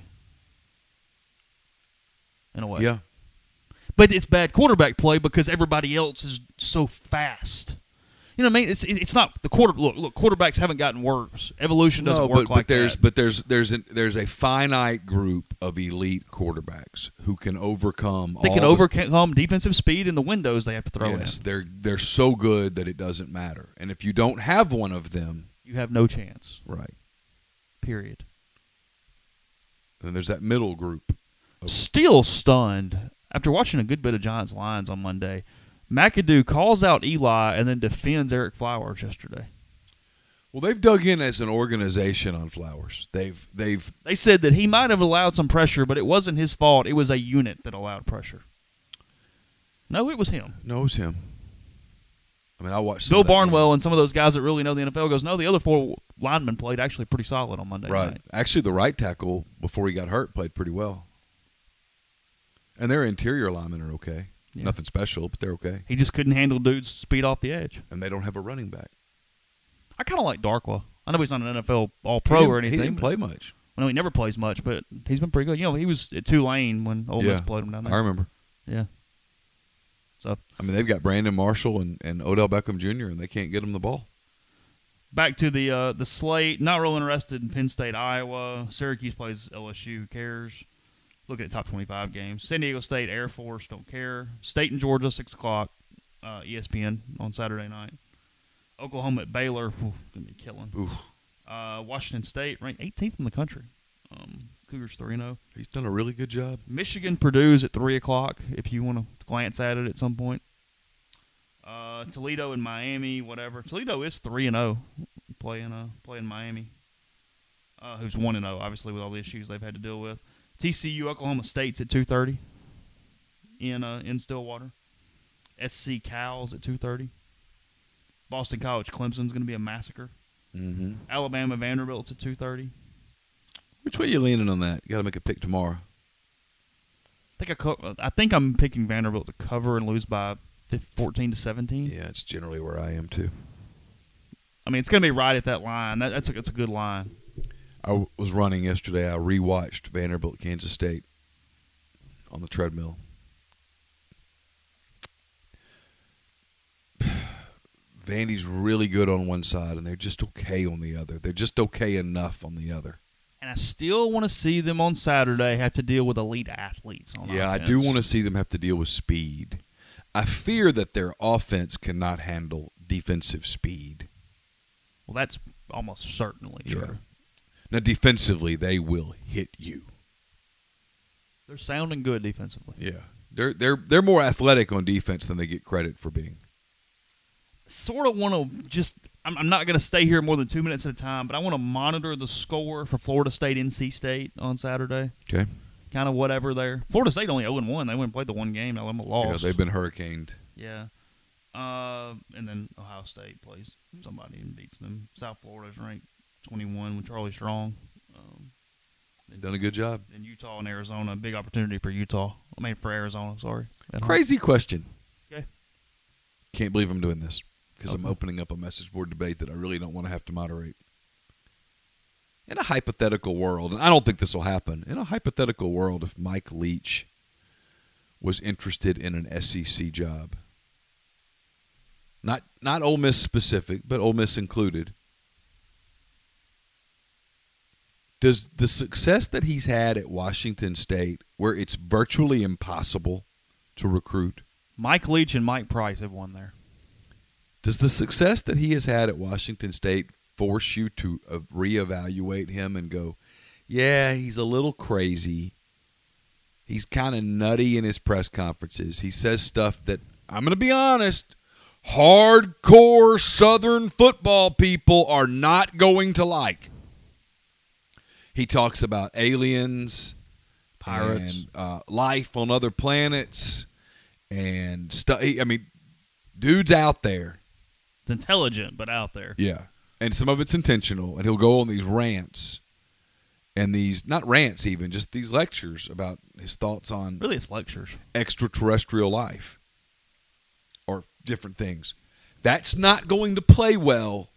In a way. Yeah. But it's bad quarterback play because everybody else is so fast. You know what I mean? It's not the quarter. Look, quarterbacks haven't gotten worse. Evolution doesn't work like that. But there's a finite group of elite quarterbacks who can overcome. They can overcome defensive speed and the windows they have to throw in. Yes, they're so good that it doesn't matter. And if you don't have one of them, you have no chance. Right. Period. And there's that middle group. Still stunned after watching a good bit of Giants Lions on Monday. McAdoo calls out Eli and then defends Eric Flowers yesterday. Well, they've dug in as an organization on Flowers. They said that he might have allowed some pressure, but it wasn't his fault. It was a unit that allowed pressure. No, it was him. No, it was him. I mean, I watched Bill Barnwell and some of those guys that really know the NFL goes, no, the other 4 linemen played actually pretty solid on Monday night. Actually, the right tackle, before he got hurt, played pretty well. And their interior linemen are okay. Yeah. Nothing special, but they're okay. He just couldn't handle dudes' speed off the edge. And they don't have a running back. I kind of like Darkwa. I know he's not an NFL All-Pro or anything. He didn't play much. Well, he never plays much, but he's been pretty good. He was at Tulane when Ole Miss played him down there. I remember. Yeah. So I mean, they've got Brandon Marshall and Odell Beckham Jr., and they can't get him the ball. Back to the slate. Not real interested in Penn State, Iowa. Syracuse plays LSU. Who cares? Looking at top 25 games. San Diego State, Air Force, don't care. State and Georgia, 6 o'clock, ESPN on Saturday night. Oklahoma at Baylor, going to be killing. Washington State, ranked 18th in the country. Cougars 3-0. He's done a really good job. Michigan, Purdue's at 3 o'clock, if you want to glance at it at some point. Toledo and Miami, whatever. Toledo is 3-0, playing Miami, who's 1-0, obviously, with all the issues they've had to deal with. TCU, Oklahoma State's at 2:30 in Stillwater. SC Cal's at 2:30. Boston College, Clemson's going to be a massacre. Mm-hmm. Alabama, Vanderbilt's at 2:30. Which way are you leaning on that? You got to make a pick tomorrow. I think I'm picking Vanderbilt to cover and lose by 14-17. Yeah, it's generally where I am too. I mean, it's going to be right at that line. That's a good line. I was running yesterday. I rewatched Vanderbilt, Kansas State on the treadmill. Vandy's really good on one side, and they're just okay on the other. They're just okay enough on the other. And I still want to see them on Saturday have to deal with elite athletes on offense. I do want to see them have to deal with speed. I fear that their offense cannot handle defensive speed. Well, that's almost certainly true. Yeah. Now, defensively, they will hit you. They're sounding good defensively. Yeah, they're more athletic on defense than they get credit for being. Sort of want to just. I'm not going to stay here more than 2 minutes at a time, but I want to monitor the score for Florida State, NC State on Saturday. Okay. kind of whatever there. Florida State only 0-1. They went and played the one game. Alabama lost. Yeah, they've been hurricaned. Yeah. And then Ohio State plays somebody and beats them. South Florida's ranked 21 with Charlie Strong. Done a good job. And Utah and Arizona, big opportunity for for Arizona, sorry. Crazy question. Okay. Can't believe I'm doing this because I'm Okay. opening up a message board debate that I really don't want to have to moderate. In a hypothetical world, and I don't think this will happen, in a hypothetical world, if Mike Leach was interested in an SEC job, not Ole Miss specific, but Ole Miss included, does the success that he's had at Washington State, where it's virtually impossible to recruit, Mike Leach and Mike Price have won there. does the success that he has had at Washington State force you to reevaluate him and go, yeah, he's a little crazy. He's kind of nutty in his press conferences. He says stuff that, I'm going to be honest, hardcore Southern football people are not going to like. He talks about aliens, Pirates, and life on other planets, and stuff. I mean, dude's out there. It's intelligent, but out there. Yeah. And some of it's intentional, and he'll go on these rants and these, not rants even, just these lectures about his thoughts on Really, it's lectures. extraterrestrial life or different things. That's not going to play well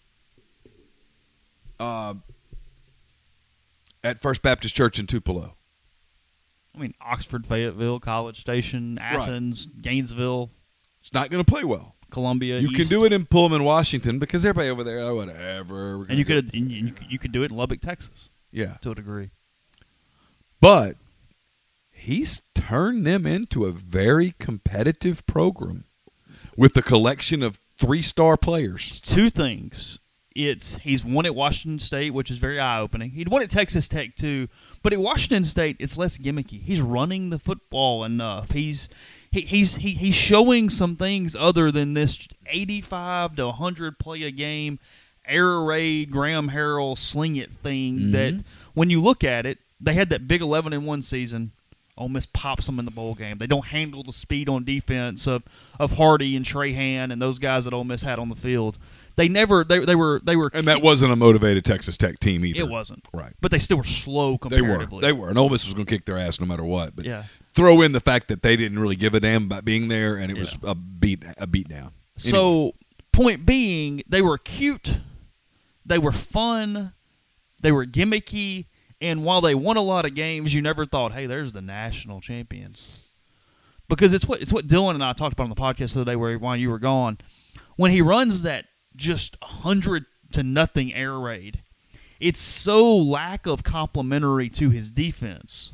at First Baptist Church in Tupelo. I mean, Oxford, Fayetteville, College Station, Athens, Gainesville, It's not going to play well. Columbia. You can East. do it in Pullman, Washington, because everybody over there, oh, whatever. And you could do it in Lubbock, Texas, Yeah. to a degree. But he's turned them into a very competitive program with a collection of 3-star players. Two things. He's won at Washington State, which is very eye-opening. He'd won at Texas Tech too, but at Washington State, it's less gimmicky. He's running the football enough. He's showing some things other than this 85 to 100 play a game, air raid, Graham Harrell sling it thing. That when you look at it, they had that big 11-1 season. Ole Miss pops them in the bowl game. They don't handle the speed on defense of Hardy and Trahan and those guys that Ole Miss had on the field. They were And that wasn't a motivated Texas Tech team either. It wasn't. Right. But they still were slow comparatively. They were. And Ole Miss was going to kick their ass no matter what. But Yeah. throw in the fact that they didn't really give a damn about being there, and it was a beat down. So, point being, they were cute, they were fun, they were gimmicky, and while they won a lot of games, you never thought, hey, there's the national champions. Because it's what Dylan and I talked about on the podcast the other day while you were gone. When he runs that just 100-0 air raid, it's so lack of complimentary to his defense.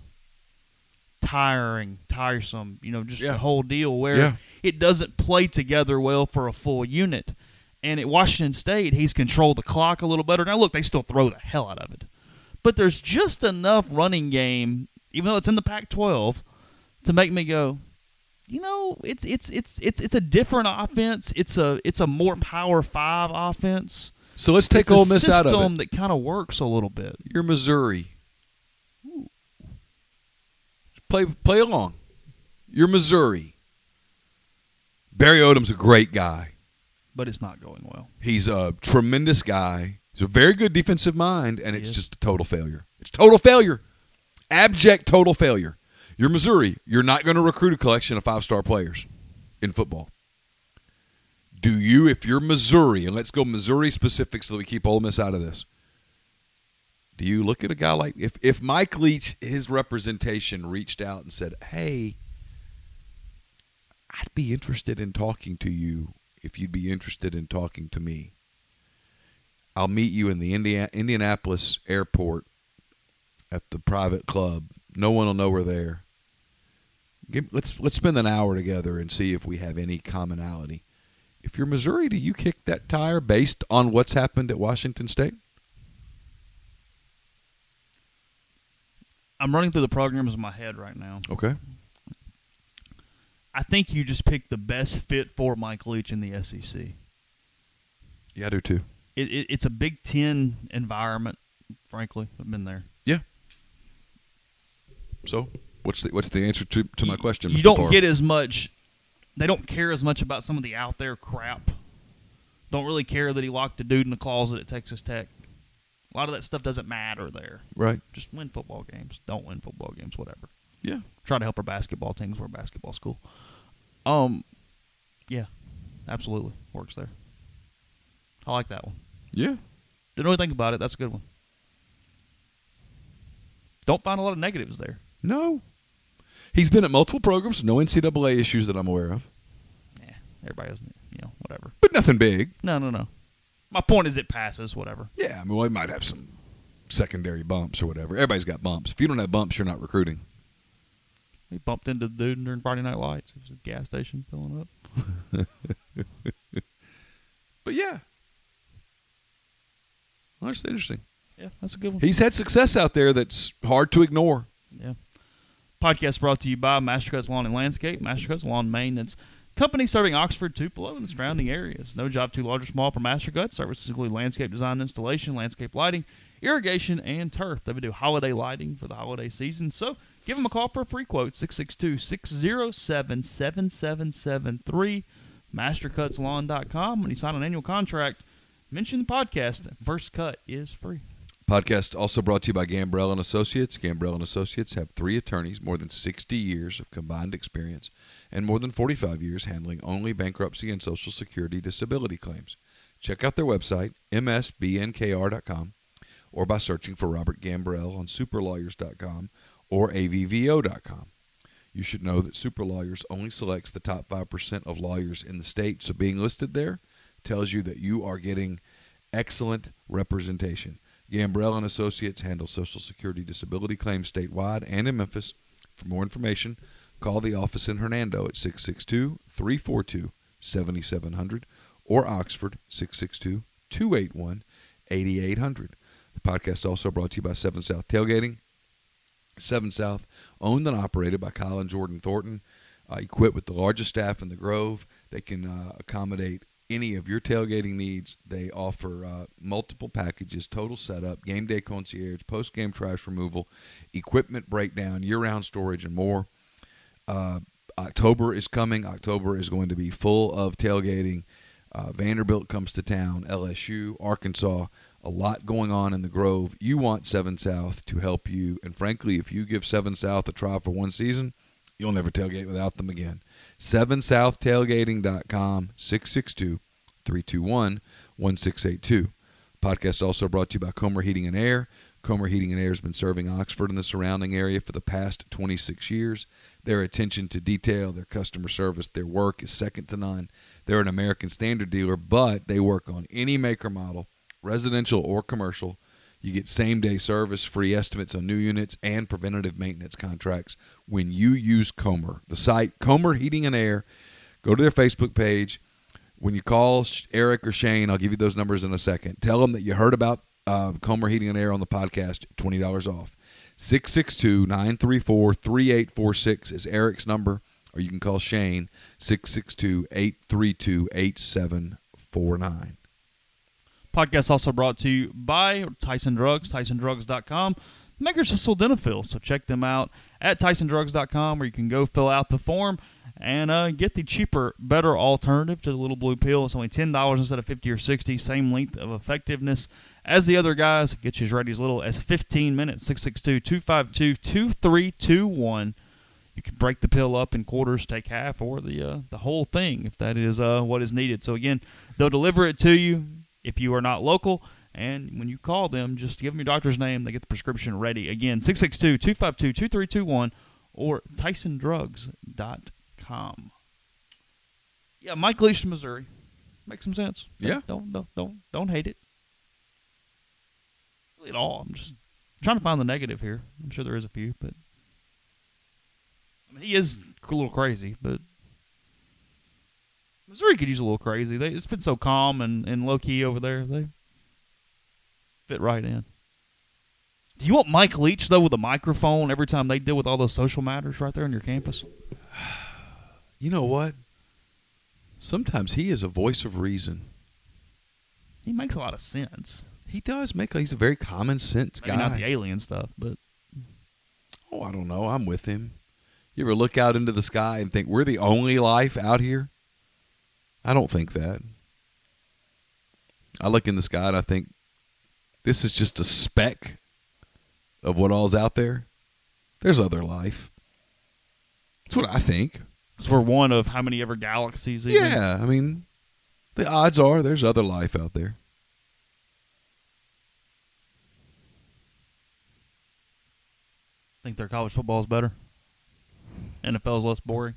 Tiresome, the whole deal where it doesn't play together well for a full unit. And at Washington State, he's controlled the clock a little better. Now, look, they still throw the hell out of it. But there's just enough running game, even though it's in the Pac-12, to make me go, it's a different offense. It's a more Power 5 offense. So let's take Ole Miss out of it. It's a system that kind of works a little bit. You're Missouri. Play along. You're Missouri. Barry Odom's a great guy. But it's not going well. He's a tremendous guy. He's a very good defensive mind, and it's just a total failure. It's total failure. Abject total failure. You're Missouri. You're not going to recruit a collection of 5-star players in football. Do you, if you're Missouri, and let's go Missouri specific so that we keep Ole Miss out of this, do you look at a guy like, if Mike Leach, his representation, reached out and said, hey, I'd be interested in talking to you if you'd be interested in talking to me. I'll meet you in the Indianapolis airport at the private club. No one will know we're there. Let's spend an hour together and see if we have any commonality. If you're Missouri, do you kick that tire based on what's happened at Washington State? I'm running through the programs in my head right now. Okay. I think you just picked the best fit for Mike Leach in the SEC. Yeah, I do too. It's a Big Ten environment, frankly. I've been there. Yeah. So? What's the answer to my question, You Mr. don't Parr? get as much. They don't care as much about some of the out there crap. Don't really care that he locked a dude in the closet at Texas Tech. A lot of that stuff doesn't matter there. Right. Just win football games. Don't win football games. Whatever. Yeah. Try to help our basketball teams. We're a basketball school. Yeah, absolutely works there. I like that one. Yeah. Didn't really think about it. That's a good one. Don't find a lot of negatives there. No. He's been at multiple programs. No NCAA issues that I'm aware of. Yeah, everybody has, whatever. But nothing big. No. My point is it passes, whatever. Yeah, I mean, we might have some secondary bumps or whatever. Everybody's got bumps. If you don't have bumps, you're not recruiting. He bumped into the dude during Friday Night Lights. It was a gas station filling up. But yeah. Well, that's interesting. Yeah, that's a good one. He's had success out there that's hard to ignore. Yeah. Podcast brought to you by Mastercuts Lawn and Landscape. Mastercuts Lawn Maintenance company serving Oxford, Tupelo, and the surrounding areas. No job too large or small for Mastercuts. Services include landscape design, installation, landscape lighting, irrigation, and turf. They would do holiday lighting for the holiday season. So give them a call for a free quote, 662-607-7773, mastercutslawn.com. When you sign an annual contract, mention the podcast. First cut is free. Podcast also brought to you by Gambrell & Associates. Gambrell & Associates have 3 attorneys, more than 60 years of combined experience, and more than 45 years handling only bankruptcy and Social Security disability claims. Check out their website, msbnkr.com, or by searching for Robert Gambrell on superlawyers.com or avvo.com. You should know that Super Lawyers only selects the top 5% of lawyers in the state, so being listed there tells you that you are getting excellent representation. Gambrell & Associates handle Social Security disability claims statewide and in Memphis. For more information, call the office in Hernando at 662-342-7700 or Oxford 662-281-8800. The podcast also brought to you by 7 South Tailgating. 7 South, owned and operated by Kyle and Jordan Thornton, equipped with the largest staff in the Grove. They can accommodate any of your tailgating needs. They offer multiple packages, total setup, game day concierge, post-game trash removal, equipment breakdown, year-round storage, and more. October is coming. October is going to be full of tailgating. Vanderbilt comes to town, LSU, Arkansas, a lot going on in the Grove. You want 7 South to help you, and frankly, if you give 7 South a try for one season, you'll never tailgate without them again. 7southtailgating.com, 662-321-1682. Podcast also brought to you by Comer Heating and Air. Comer Heating and Air has been serving Oxford and the surrounding area for the past 26 years. Their attention to detail, their customer service, their work is second to none. They're an American Standard dealer, but they work on any maker model, residential or commercial. You get same-day service, free estimates on new units, and preventative maintenance contracts when you use Comer. The site, Comer Heating and Air. Go to their Facebook page. When you call Eric or Shane, I'll give you those numbers in a second. Tell them that you heard about Comer Heating and Air on the podcast, $20 off. 662-934-3846 is Eric's number, or you can call Shane, 662-832-8749. Podcast also brought to you by Tyson Drugs, TysonDrugs.com, makers of sildenafil. So check them out at TysonDrugs.com, where you can go fill out the form and get the cheaper, better alternative to the little blue pill. It's only $10 instead of $50 or $60. Same length of effectiveness as the other guys. It gets you as ready as little as 15 minutes. 662-252-2321. You can break the pill up in quarters, take half, or the whole thing if that is what is needed. So again, they'll deliver it to you if you are not local. And when you call them, just give them your doctor's name. They get the prescription ready. Again, 662-252-2321 or TysonDrugs.com. Yeah, Mike Leach to Missouri. Makes some sense. Yeah. Don't hate it. Really at all. I'm just trying to find the negative here. I'm sure there is a few, but I mean, he is a little crazy, but Missouri could use a little crazy. It's been so calm and low-key over there. They fit right in. Do you want Mike Leach, though, with a microphone every time they deal with all those social matters right there on your campus? You know what? Sometimes he is a voice of reason. He makes a lot of sense. He does he's a very common sense guy. Maybe not the alien stuff, but Oh, I don't know. I'm with him. You ever look out into the sky and think we're the only life out here? I don't think that. I look in the sky and I think this is just a speck of what all's out there. There's other life. That's what I think. Because we're one of how many ever galaxies? Even? Yeah, I mean, the odds are there's other life out there. Think their college football is better? NFL is less boring?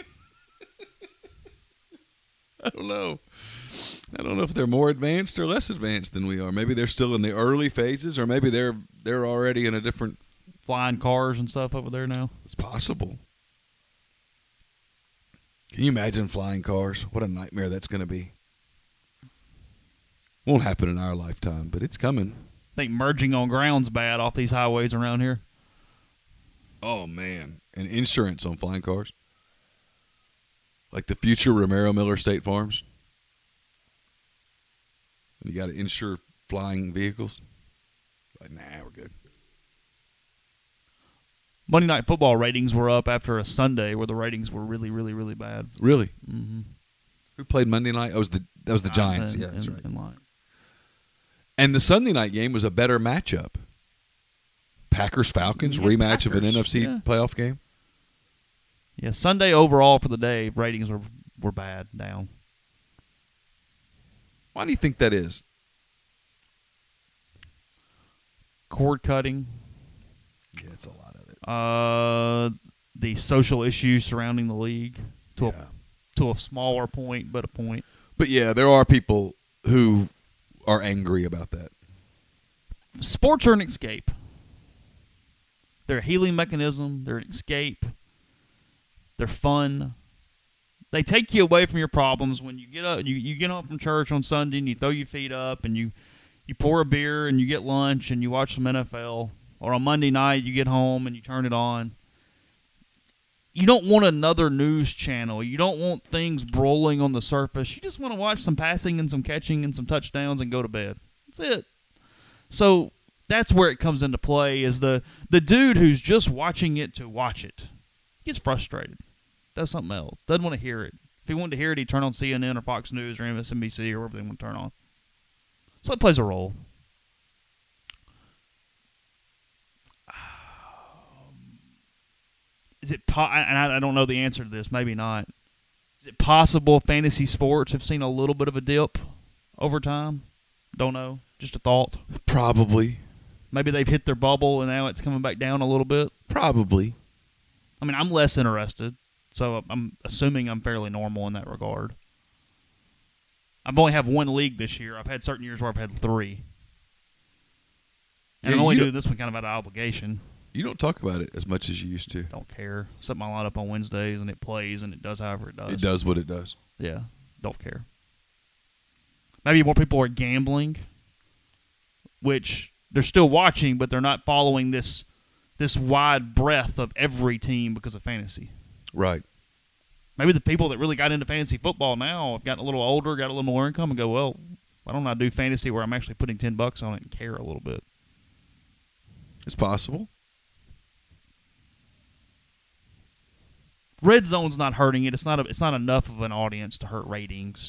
I don't know. I don't know if they're more advanced or less advanced than we are. Maybe they're still in the early phases, or maybe they're already in a different. Flying cars and stuff over there now? It's possible. Can you imagine flying cars? What a nightmare that's going to be. Won't happen in our lifetime, but it's coming. I think merging on ground's bad off these highways around here. Oh, man. And insurance on flying cars. Like the future Romero Miller State Farms. And you got to insure flying vehicles. Like, nah, we're good. Monday Night Football ratings were up after a Sunday where the ratings were really, really, really bad. Really? Mm-hmm. Who played Monday night? That was the Giants. And, Yeah, that's right. and And the Sunday night game was a better matchup. Packers-Falcons, rematch of an NFC playoff game. Yeah, Sunday overall for the day, ratings were bad, down. Why do you think that is? Cord cutting. Yeah, it's a lot of it. The social issues surrounding the league to a smaller point, but a point. But yeah, there are people who are angry about that. Sports are an escape. They're a healing mechanism. They're an escape. They're fun. They take you away from your problems when you get up. You get home from church on Sunday and you throw your feet up and you pour a beer and you get lunch and you watch some NFL. Or on Monday night you get home and you turn it on. You don't want another news channel. You don't want things broiling on the surface. You just want to watch some passing and some catching and some touchdowns and go to bed. That's it. So that's where it comes into play is the dude who's just watching it to watch it gets frustrated. Does something else. Doesn't want to hear it. If he wanted to hear it, he'd turn on CNN or Fox News or MSNBC or whatever they want to turn on. So it plays a role. Is it and I don't know the answer to this. Maybe not. Is it possible fantasy sports have seen a little bit of a dip over time? Don't know. Just a thought. Probably. Maybe they've hit their bubble and now it's coming back down a little bit. Probably. I mean, I'm less interested, so I'm assuming I'm fairly normal in that regard. I've only have one league this year. I've had certain years where I've had 3. And I'm only doing this one kind of out of obligation. You don't talk about it as much as you used to. Don't care. Set my lineup on Wednesdays, and it plays, and it does however it does. It does what it does. Yeah, don't care. Maybe more people are gambling, which they're still watching, but they're not following this wide breadth of every team because of fantasy. Right. Maybe the people that really got into fantasy football now have gotten a little older, got a little more income, and go, well, why don't I do fantasy where I'm actually putting $10 on it and care a little bit? It's possible. Red Zone's not hurting it. It's not enough of an audience to hurt ratings.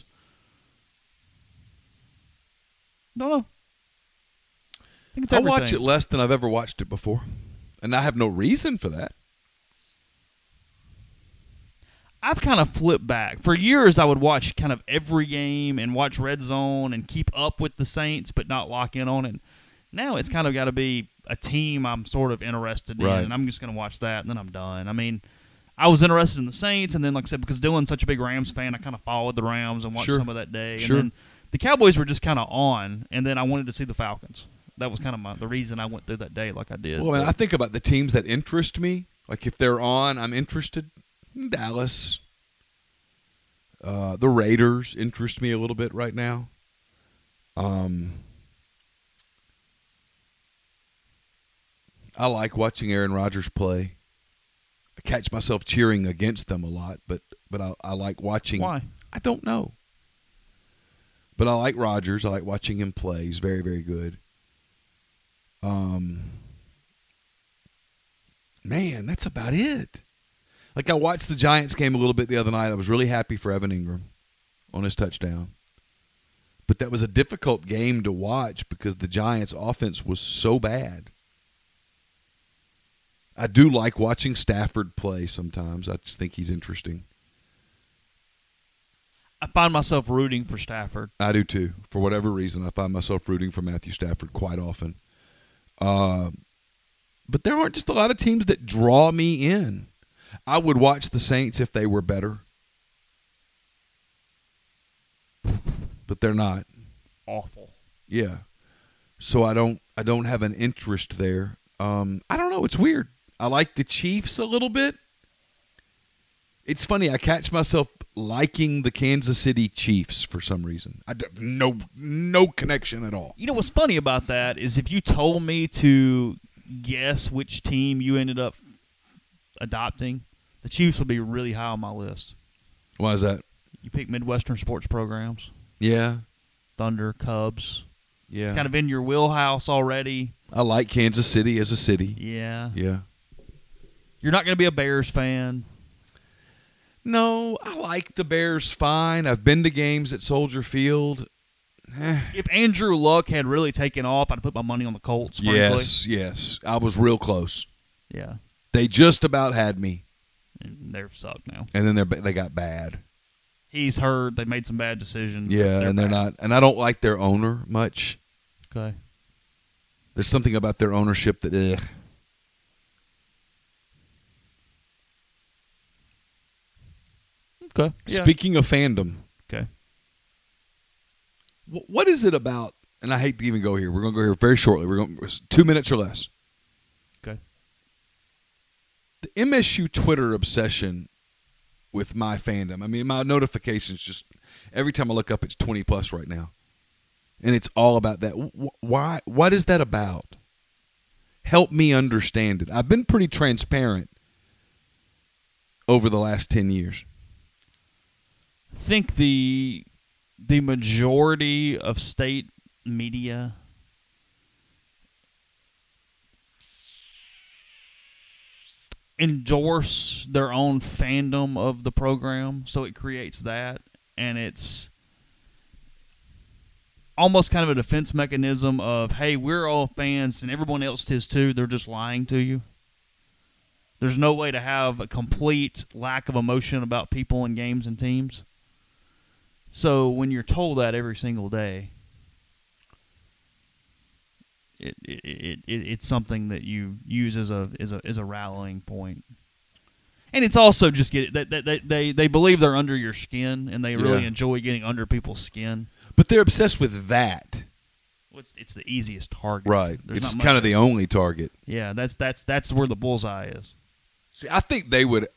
Don't know. I think it's everything. I watch it less than I've ever watched it before, and I have no reason for that. I've kind of flipped back. For years, I would watch kind of every game and watch Red Zone and keep up with the Saints, but not lock in on it. Now it's kind of got to be a team I'm sort of interested in, and I'm just going to watch that, and then I'm done. I mean, I was interested in the Saints, and then, like I said, because Dylan's such a big Rams fan, I kind of followed the Rams and watched some of that day. Sure. And then the Cowboys were just kind of on, and then I wanted to see the Falcons. That was kind of the reason I went through that day like I did. Well, I think about the teams that interest me. Like if they're on, I'm interested. Dallas. The Raiders interest me a little bit right now. I like watching Aaron Rodgers play. I catch myself cheering against them a lot, but I like watching. Why? I don't know. But I like Rodgers. I like watching him play. He's very, very good. man, that's about it. Like, I watched the Giants game a little bit the other night. I was really happy for Evan Ingram on his touchdown. But that was a difficult game to watch because the Giants' offense was so bad. I do like watching Stafford play sometimes. I just think he's interesting. I find myself rooting for Stafford. I do too. For whatever reason, I find myself rooting for Matthew Stafford quite often. But there aren't just a lot of teams that draw me in. I would watch the Saints if they were better. But they're not. Awful. Yeah. So I don't have an interest there. I don't know. It's weird. I like the Chiefs a little bit. It's funny. I catch myself liking the Kansas City Chiefs for some reason. No connection at all. You know what's funny about that is if you told me to guess which team you ended up adopting, the Chiefs would be really high on my list. Why is that? You pick Midwestern sports programs. Yeah. Thunder, Cubs. Yeah. It's kind of in your wheelhouse already. I like Kansas City as a city. Yeah. Yeah. You're not going to be a Bears fan. No, I like the Bears fine. I've been to games at Soldier Field. If Andrew Luck had really taken off, I'd put my money on the Colts, frankly. Yes. I was real close. Yeah. They just about had me. And they're sucked now. And then they got bad. He's hurt. They made some bad decisions. Yeah, and they're bad. not. And I don't like their owner much. Okay. There's something about their ownership that, Okay. Yeah. Speaking of fandom, Okay. what is it about? And I hate to even go here. We're going to go here very shortly. We're going 2 minutes or less. Okay. The MSU Twitter obsession with my fandom. I mean, my notifications just every time I look up, it's 20 plus right now, and it's all about that. Why? What is that about? Help me understand it. I've been pretty transparent over the last 10 years. I think the majority of state media endorse their own fandom of the program, so it creates that, and it's almost kind of a defense mechanism of, hey, we're all fans and everyone else is too. They're just lying to you. There's no way to have a complete lack of emotion about people and games and teams. So when you're told that every single day, it's something that you use as a rallying point. And it's also just they believe they're under your skin, and they really enjoy getting under people's skin. But they're obsessed with that. It's the easiest target. Right. There's It's not much kind of the else. only target. Yeah, that's where the bullseye is. See, I think they would.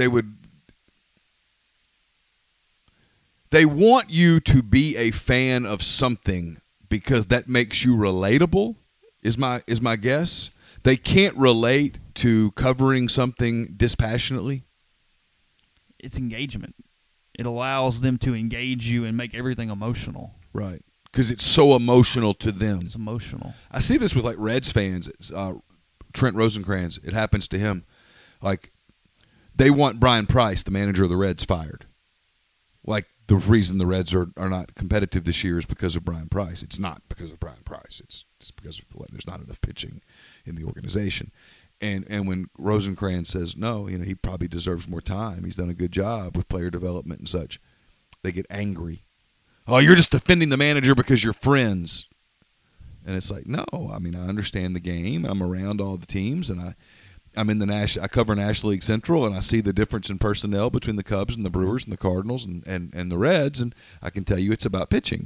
They want you to be a fan of something because that makes you relatable. Is my guess. They can't relate to covering something dispassionately. It's engagement. It allows them to engage you and make everything emotional. Right. Because it's so emotional to them. It's emotional. I see this with like Reds fans. Trent Rosencrantz. It happens to him. Like, they want Brian Price, the manager of the Reds, fired. Like, the reason the Reds are not competitive this year is because of Brian Price. It's not because of Brian Price. It's because there's not enough pitching in the organization. And when Rosencrantz says no, he probably deserves more time. He's done a good job with player development and such. They get angry. Oh, you're just defending the manager because you're friends. And it's like, no. I mean, I understand the game. I'm around all the teams, and I'm in I cover National League Central, and I see the difference in personnel between the Cubs and the Brewers and the Cardinals and the Reds, and I can tell you it's about pitching.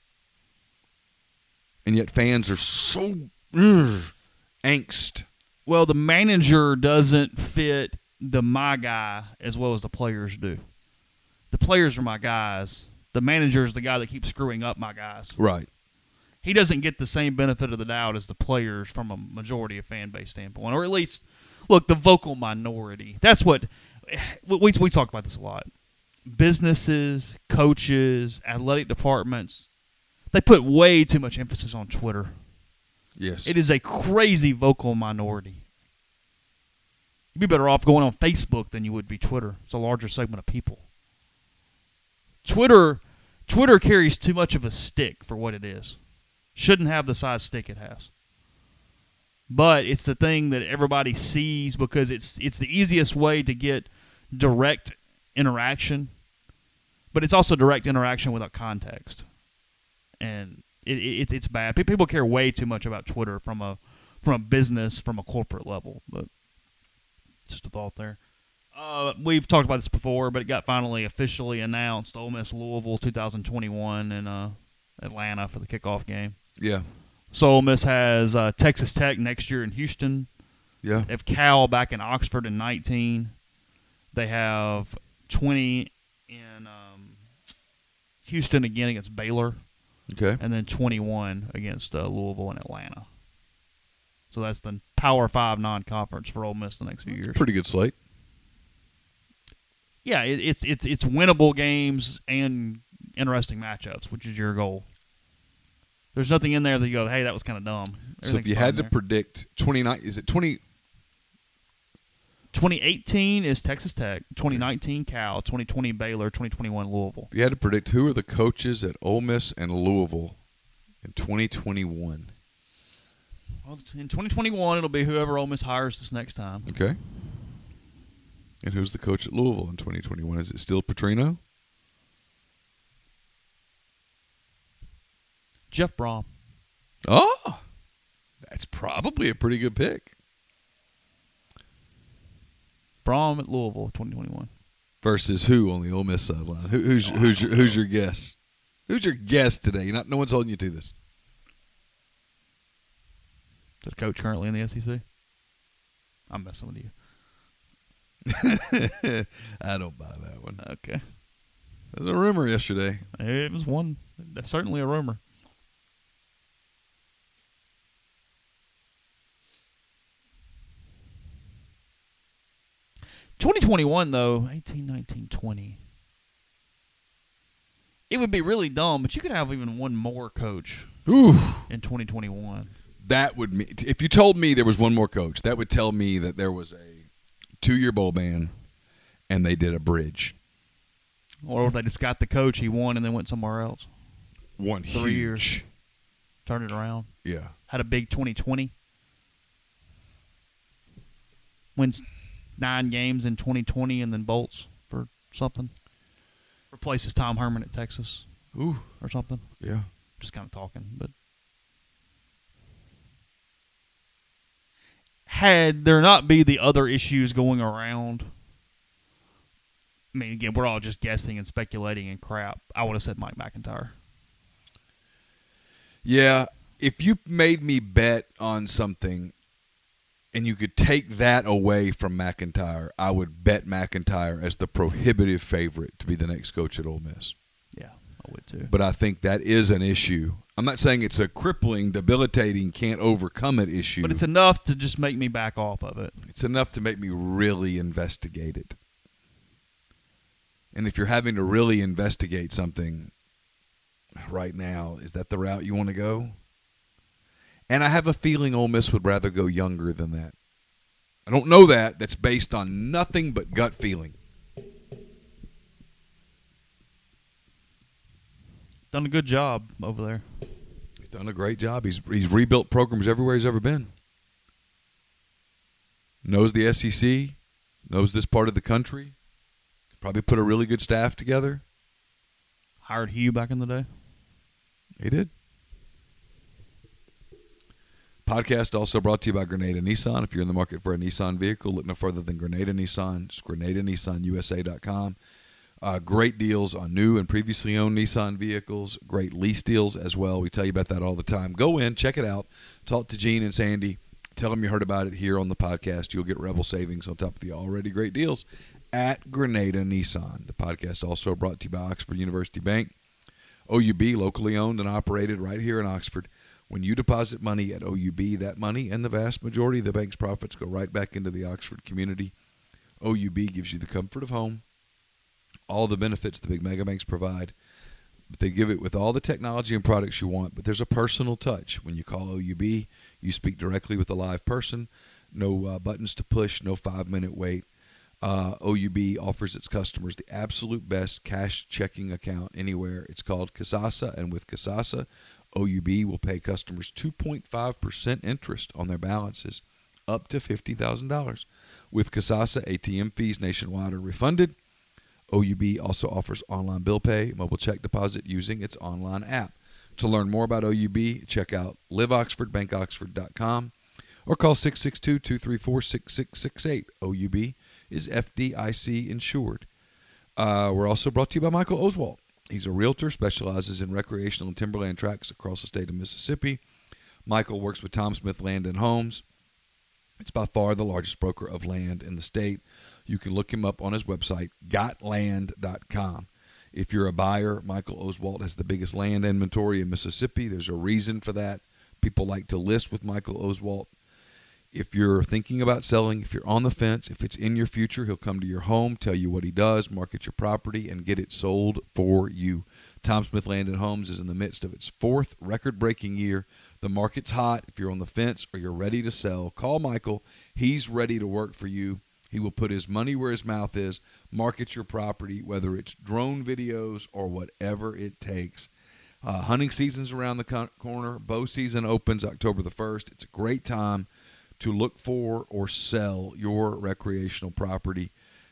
And yet fans are so angst. Well, the manager doesn't fit the my guy as well as the players do. The players are my guys. The manager is the guy that keeps screwing up my guys. Right. He doesn't get the same benefit of the doubt as the players from a majority of fan base standpoint, or at least, look, the vocal minority. That's what we talk about this a lot. Businesses, coaches, athletic departments, they put way too much emphasis on Twitter. Yes. It is a crazy vocal minority. You'd be better off going on Facebook than you would be Twitter. It's a larger segment of people. Twitter carries too much of a stick for what it is. Shouldn't have the size stick it has. But it's the thing that everybody sees because it's the easiest way to get direct interaction. But it's also direct interaction without context. And it's bad. People care way too much about Twitter from a business, from a corporate level. But just a thought there. We've talked about this before, but it got finally officially announced. Ole Miss Louisville 2021 in Atlanta for the kickoff game. Yeah. So Ole Miss has Texas Tech next year in Houston. Yeah. They have Cal back in Oxford in 19. They have 20 in Houston again against Baylor. Okay. And then 21 against Louisville and Atlanta. So that's the Power 5 non-conference for Ole Miss the next few years. Pretty good slate. Yeah, it's winnable games and interesting matchups, which is your goal. There's nothing in there that you go, hey, that was kind of dumb. So if you had to predict 29, is it 20? 2018 is Texas Tech, 2019 Cal, 2020 Baylor, 2021 Louisville. If you had to predict who are the coaches at Ole Miss and Louisville in 2021. Well, in 2021, it'll be whoever Ole Miss hires this next time. Okay. And who's the coach at Louisville in 2021? Is it still Petrino? Jeff Brom. Oh, that's probably a pretty good pick. Brom at Louisville 2021. Versus who on the Ole Miss sideline? Who's your guess? Who's your guess today? No one's holding you to this. Is the coach currently in the SEC? I'm messing with you. I don't buy that one. Okay. There's a rumor yesterday. It was one. Certainly a rumor. '21 though, 18, 19, 20. It would be really dumb, but you could have even one more coach in 2021. That would mean, if you told me there was one more coach, that would tell me that there was a 2-year bowl ban and they did a bridge. Or if they just got the coach, he won, and then went somewhere else. One 3 huge. years. Turned it around. Yeah. Had a big 2020. Wins 9 games in 2020 and then bolts for something. Replaces Tom Herman at Texas. Ooh. Or something. Yeah. Just kind of talking, but had there not be the other issues going around, I mean, again, we're all just guessing and speculating and crap, I would have said Mike McIntyre. Yeah. If you made me bet on something and you could take that away from McIntyre, I would bet McIntyre as the prohibitive favorite to be the next coach at Ole Miss. Yeah, I would too. But I think that is an issue. I'm not saying it's a crippling, debilitating, can't overcome it issue. But it's enough to just make me back off of it. It's enough to make me really investigate it. And if you're having to really investigate something right now, is that the route you want to go? And I have a feeling Ole Miss would rather go younger than that. I don't know that. That's based on nothing but gut feeling. Done a good job over there. He's done a great job. He's rebuilt programs everywhere he's ever been. Knows the SEC. Knows this part of the country. Probably put a really good staff together. Hired Hugh back in the day. He did. Podcast also brought to you by Grenada Nissan. If you're in the market for a Nissan vehicle, look no further than Grenada Nissan. It's GrenadaNissanUSA.com. Great deals on new and previously owned Nissan vehicles. Great lease deals as well. We tell you about that all the time. Go in, check it out. Talk to Gene and Sandy. Tell them you heard about it here on the podcast. You'll get Rebel savings on top of the already great deals at Grenada Nissan. The podcast also brought to you by Oxford University Bank. OUB, locally owned and operated right here in Oxford. When you deposit money at OUB, that money and the vast majority of the bank's profits go right back into the Oxford community. OUB gives you the comfort of home, all the benefits the big mega banks provide, but they give it with all the technology and products you want. But there's a personal touch. When you call OUB, you speak directly with a live person. no buttons to push, no 5-minute wait. OUB offers its customers the absolute best cash checking account anywhere. It's called Kasasa, and with Kasasa, OUB will pay customers 2.5% interest on their balances up to $50,000. With Kasasa, ATM fees nationwide are refunded. OUB also offers online bill pay, mobile check deposit using its online app. To learn more about OUB, check out liveoxfordbankoxford.com or call 662-234-6668. OUB is FDIC insured. We're also brought to you by Michael Oswalt. He's a realtor, specializes in recreational and timberland tracts across the state of Mississippi. Michael works with Tom Smith Land and Homes. It's by far the largest broker of land in the state. You can look him up on his website, gotland.com. If you're a buyer, Michael Oswalt has the biggest land inventory in Mississippi. There's a reason for that. People like to list with Michael Oswalt. If you're thinking about selling, if you're on the fence, if it's in your future, he'll come to your home, tell you what he does, market your property, and get it sold for you. Tom Smith Land and Homes is in the midst of its 4th record-breaking year. The market's hot. If you're on the fence or you're ready to sell, call Michael. He's ready to work for you. He will put his money where his mouth is, market your property, whether it's drone videos or whatever it takes. Hunting season's around the corner. Bow season opens October the 1st. It's a great time to look for or sell your recreational property.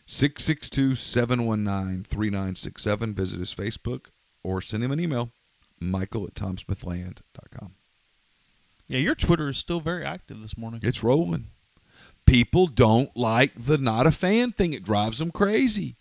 662-719-3967. Visit his Facebook or send him an email, michael@tomsmithland.com. Yeah, your Twitter is still very active this morning. It's rolling. People don't like the not a fan thing. It drives them crazy.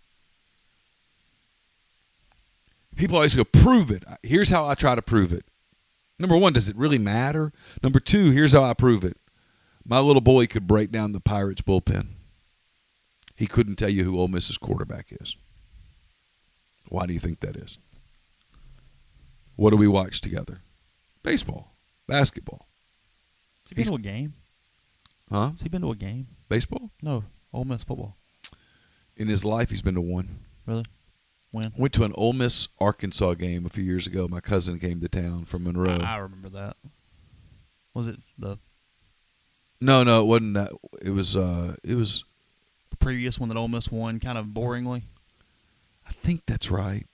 People always go, prove it. Here's how I try to prove it. Number one, does it really matter? Number two, here's how I prove it. My little boy could break down the Pirates bullpen. He couldn't tell you who Ole Miss's quarterback is. Why do you think that is? What do we watch together? Baseball, basketball. Has he been to a game? Huh? Has he been to a game? Baseball? No, Ole Miss football. In his life, he's been to one. Really? When? Went to an Ole Miss Arkansas game a few years ago. My cousin came to town from Monroe. I remember that. Was it the No, it wasn't that. It was the previous one that Ole Miss won kind of boringly? I think that's right.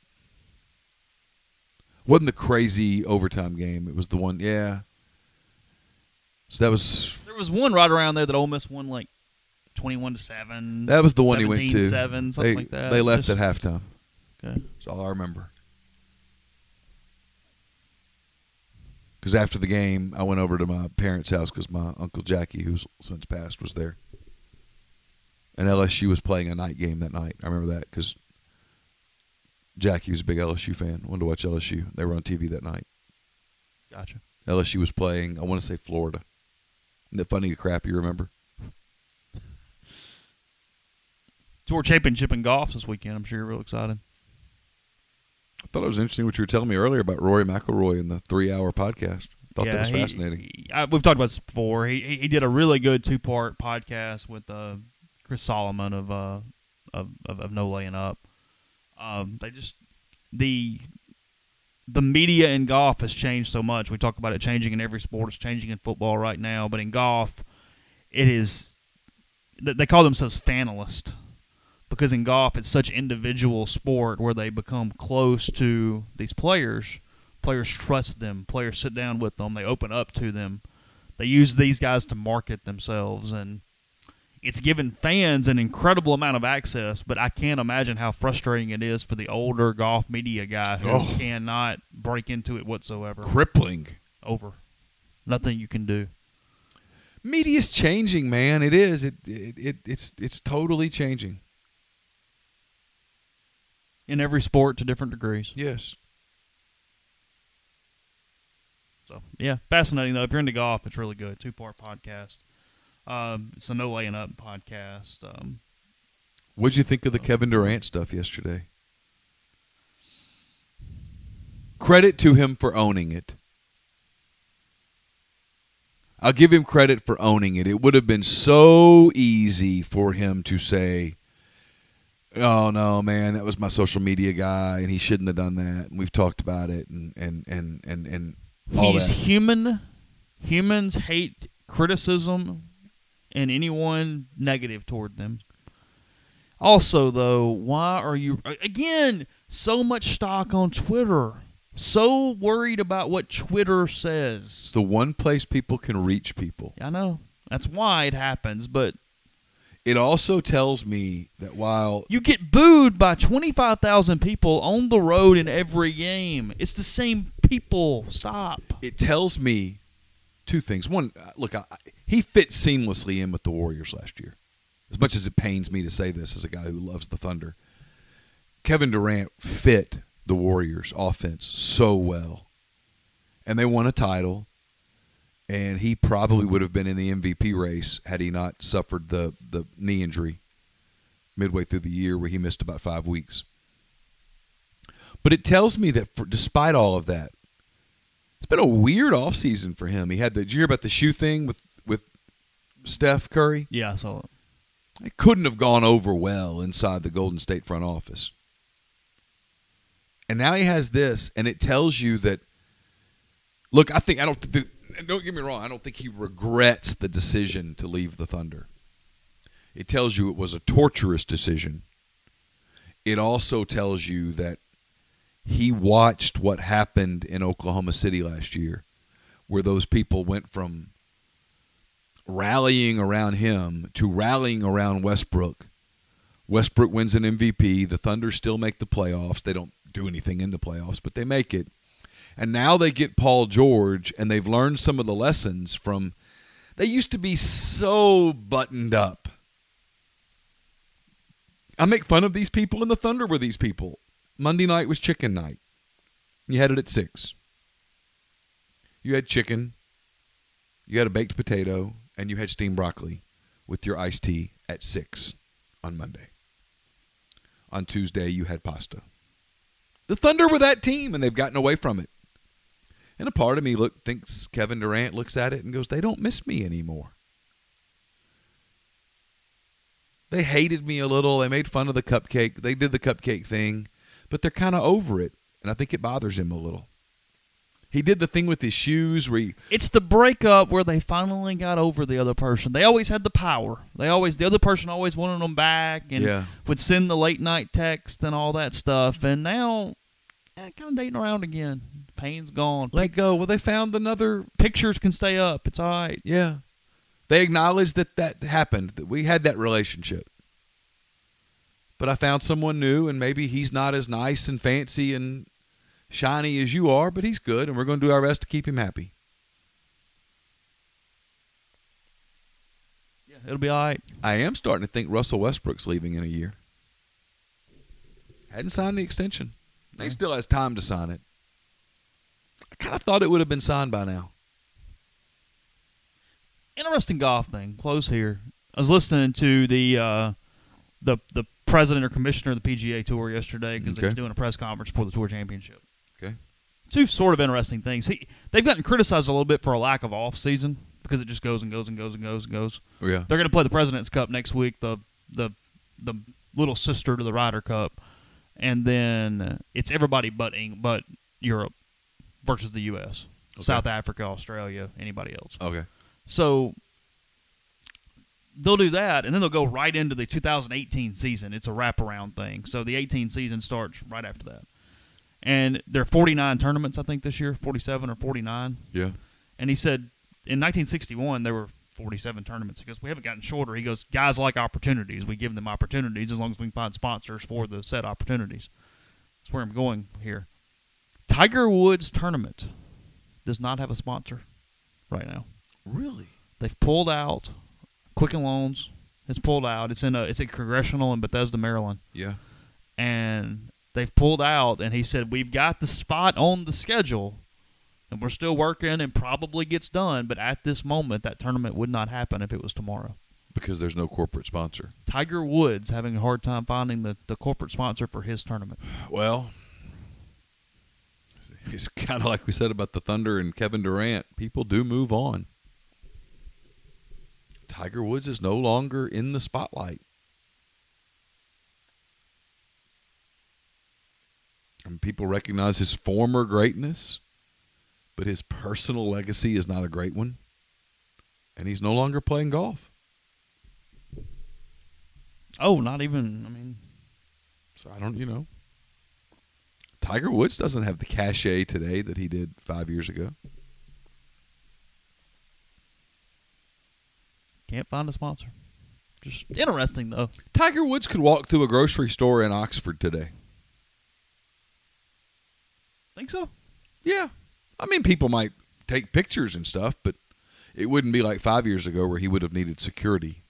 Wasn't the crazy overtime game. It was the one, yeah. So that was... There was one right around there that Ole Miss won like 21-7. That was the one he went to. 17-7, something like that. They left at halftime. Okay. That's all I remember. Because after the game, I went over to my parents' house because my Uncle Jackie, who's since passed, was there. And LSU was playing a night game that night. I remember that because Jackie was a big LSU fan. Wanted to watch LSU. They were on TV that night. Gotcha. LSU was playing, I want to say Florida. Isn't it funny the crap you remember? Tour championship in golf this weekend. I'm sure you're real excited. I thought it was interesting what you were telling me earlier about Rory McIlroy and the 3-hour podcast. I thought that was fascinating. We've talked about this before. He did a really good 2-part podcast with Chris Solomon of No Laying Up. The media in golf has changed so much. We talk about it changing in every sport. It's changing in football right now, but in golf, it is. They call themselves fanalists because in golf it's such individual sport where they become close to these players. Players trust them. Players sit down with them. They open up to them. They use these guys to market themselves, and it's given fans an incredible amount of access, but I can't imagine how frustrating it is for the older golf media guy who cannot break into it whatsoever. Crippling. Over. Nothing you can do. Media's changing, man. It is. It's totally changing. In every sport to different degrees. Yes. So, yeah, fascinating, though. If you're into golf, it's really good. 2-part podcast. It's a No Laying Up podcast. What'd you think of the Kevin Durant stuff yesterday? Credit to him for owning it. I'll give him credit for owning it. It would have been so easy for him to say, oh, no, man, that was my social media guy, and he shouldn't have done that, and we've talked about it, and all He's that. human. Humans hate criticism. and anyone negative toward them. Also, though, why are you, again, so much stock on Twitter? So worried about what Twitter says. It's the one place people can reach people. I know. That's why it happens, but it also tells me that while you get booed by 25,000 people on the road in every game, it's the same people. Stop. It tells me two things. One, look, he fit seamlessly in with the Warriors last year. As much as it pains me to say this as a guy who loves the Thunder, Kevin Durant fit the Warriors' offense so well. And they won a title, and he probably would have been in the MVP race had he not suffered the knee injury midway through the year where he missed about 5 weeks. But it tells me that despite all of that, it's been a weird offseason for him. Did you hear about the shoe thing with Steph Curry? Yeah, I saw it. It couldn't have gone over well inside the Golden State front office. And now he has this, and it tells you that, look, don't get me wrong, I don't think he regrets the decision to leave the Thunder. It tells you it was a torturous decision. It also tells you that he watched what happened in Oklahoma City last year, where those people went from rallying around him to rallying around Westbrook. Westbrook wins an MVP. The Thunder still make the playoffs. They don't do anything in the playoffs, but they make it. And now they get Paul George, and they've learned some of the lessons from – they used to be so buttoned up. I make fun of these people, and the Thunder were these people. Monday night was chicken night. You had it at 6. You had chicken, you had a baked potato, and you had steamed broccoli with your iced tea at 6 on Monday. On Tuesday, you had pasta. The Thunder were that team, and they've gotten away from it. And a part of me thinks Kevin Durant looks at it and goes, they don't miss me anymore. They hated me a little. They made fun of the cupcake. They did the cupcake thing, but they're kind of over it, and I think it bothers him a little. He did the thing with his shoes where it's the breakup where they finally got over the other person. They always had the power. The other person always wanted them back and would send the late night text and all that stuff. And now, kind of dating around again. Pain's gone. Let go. Well, they found another. Pictures can stay up. It's all right. Yeah. They acknowledged that happened, that we had that relationship. But I found someone new, and maybe he's not as nice and fancy and shiny as you are, but he's good, and we're going to do our best to keep him happy. Yeah, it'll be all right. I am starting to think Russell Westbrook's leaving in a year. Hadn't signed the extension. He still has time to sign it. I kind of thought it would have been signed by now. Interesting golf thing. Close here. I was listening to the president or commissioner of the PGA Tour yesterday because they were doing a press conference for the Tour Championship. Okay. Two sort of interesting things. They've gotten criticized a little bit for a lack of off season because it just goes and goes and goes and goes and goes. Oh, yeah. They're going to play the President's Cup next week, the little sister to the Ryder Cup, and then it's everybody but Europe versus the U.S. Okay. South Africa, Australia, anybody else. Okay. So they'll do that, and then they'll go right into the 2018 season. It's a wraparound thing. So the 18 season starts right after that. And there are 49 tournaments, I think, this year, 47 or 49. Yeah. And he said in 1961 there were 47 tournaments. He goes, we haven't gotten shorter. He goes, guys like opportunities. We give them opportunities as long as we can find sponsors for the said opportunities. That's where I'm going here. Tiger Woods tournament does not have a sponsor right now. Really? They've pulled out. Quicken Loans has pulled out. It's at Congressional in Bethesda, Maryland. Yeah. And they've pulled out, and he said, we've got the spot on the schedule, and we're still working and probably gets done, but at this moment, that tournament would not happen if it was tomorrow. Because there's no corporate sponsor. Tiger Woods having a hard time finding the corporate sponsor for his tournament. Well, it's kind of like we said about the Thunder and Kevin Durant. People do move on. Tiger Woods is no longer in the spotlight. And people recognize his former greatness, but his personal legacy is not a great one. And he's no longer playing golf. Oh, not even. I mean, So I don't, Tiger Woods doesn't have the cachet today that he did 5 years ago. can't find a sponsor. Just interesting, though. Tiger Woods could walk through a grocery store in Oxford today. Think so? Yeah. I mean, people might take pictures and stuff, but it wouldn't be like 5 years ago where he would have needed security.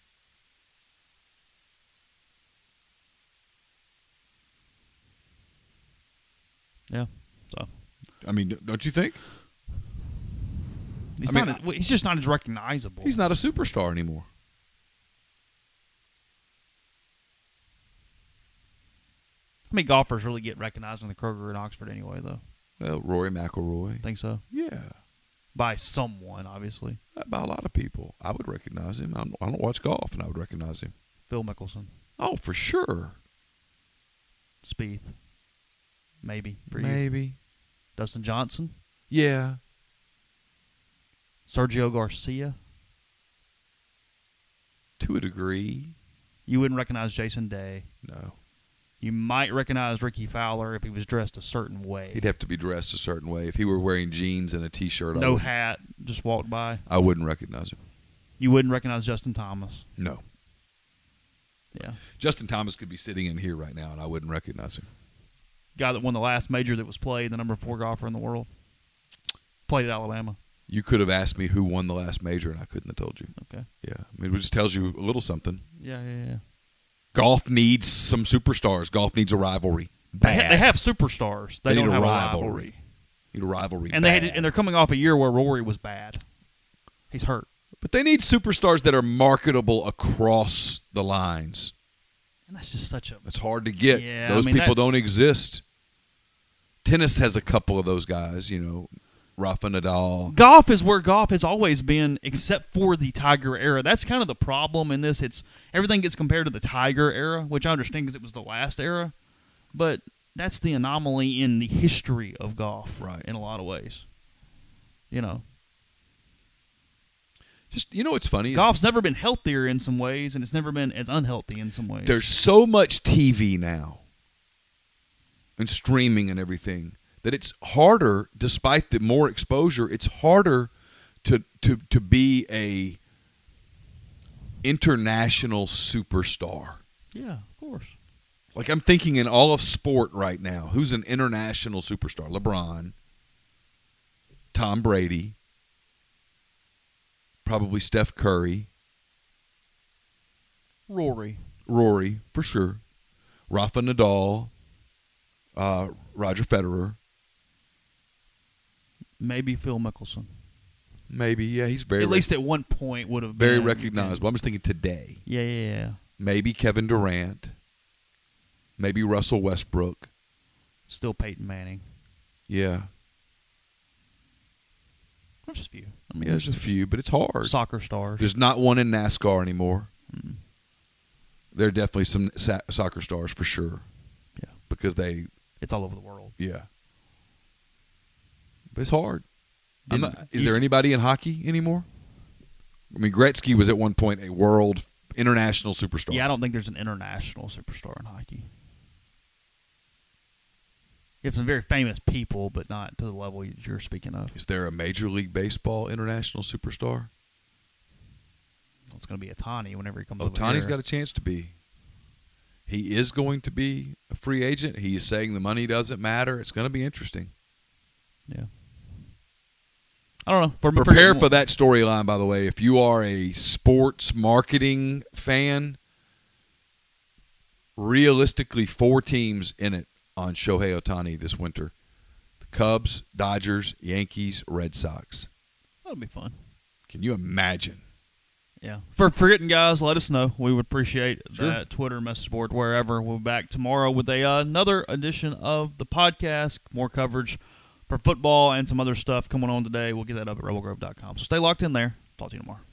Yeah. So I mean, don't you think? he's just not as recognizable. He's not a superstar anymore. How many golfers really get recognized in the Kroger in Oxford anyway, though? Well, Rory McIlroy. Think so? Yeah. By someone, obviously. By a lot of people. I would recognize him. I don't watch golf, and I would recognize him. Phil Mickelson. Oh, for sure. Spieth. Maybe. For you. Maybe. Dustin Johnson. Yeah. Sergio Garcia. To a degree. You wouldn't recognize Jason Day. No. You might recognize Ricky Fowler if he was dressed a certain way. He'd have to be dressed a certain way. If he were wearing jeans and a T-shirt, No hat, just walked by. I wouldn't recognize him. You wouldn't recognize Justin Thomas. No. Yeah. Justin Thomas could be sitting in here right now, and I wouldn't recognize him. Guy that won the last major that was played, the number 4 golfer in the world. Played at Alabama. You could have asked me who won the last major, and I couldn't have told you. Okay. Yeah. I mean, it just tells you a little something. Yeah. Golf needs some superstars. Golf needs a rivalry. They have superstars. They don't need have a rivalry. Need a rivalry. And they're coming off a year where Rory was bad. He's hurt. But they need superstars that are marketable across the lines. And that's just such a... It's hard to get. Yeah, Those people that's- don't exist. Tennis has a couple of those guys, Rafa Nadal. Golf is where golf has always been, except for the Tiger era. That's kind of the problem in this. It's everything gets compared to the Tiger era, which I understand because it was the last era. But that's the anomaly in the history of golf, Right. in a lot of ways. Just, what's funny? Golf's never been healthier in some ways, and it's never been as unhealthy in some ways. There's so much TV now and streaming and everything that it's harder, despite the more exposure, it's harder to be a international superstar. Yeah, of course. Like I'm thinking in all of sport right now, who's an international superstar? LeBron, Tom Brady, probably Steph Curry, Rory, for sure, Rafa Nadal, Roger Federer. maybe Phil Mickelson. Maybe, yeah, he's very At least at one point would have been. very recognizable. I'm just thinking today. Yeah. Maybe Kevin Durant. Maybe Russell Westbrook. Still Peyton Manning. Yeah. There's just a few. Yeah, there's a few, but it's hard. Soccer stars. There's not one in NASCAR anymore. There are definitely some soccer stars for sure. Yeah. Because it's all over the world. yeah. But it's hard. Is there anybody in hockey anymore? I mean, Gretzky was at one point a world international superstar. Yeah, I don't think there's an international superstar in hockey. You have some very famous people, but not to the level you're speaking of. Is there a Major League Baseball international superstar? It's going to be Ohtani whenever he comes over Ohtani's here. got a chance to be. He is going to be a free agent. He is saying the money doesn't matter. It's going to be interesting. Yeah. I don't know. Prepare for that storyline, by the way. If you are a sports marketing fan, realistically 4 teams in it on Shohei Ohtani this winter. The Cubs, Dodgers, Yankees, Red Sox. That'll be fun. Can you imagine? Yeah. For forgetting, guys, let us know. We would appreciate Sure. that. Twitter, message board, wherever. We'll be back tomorrow with another edition of the podcast. More coverage for football and some other stuff coming on today. We'll get that up at rebelgrove.com. So stay locked in there. Talk to you tomorrow.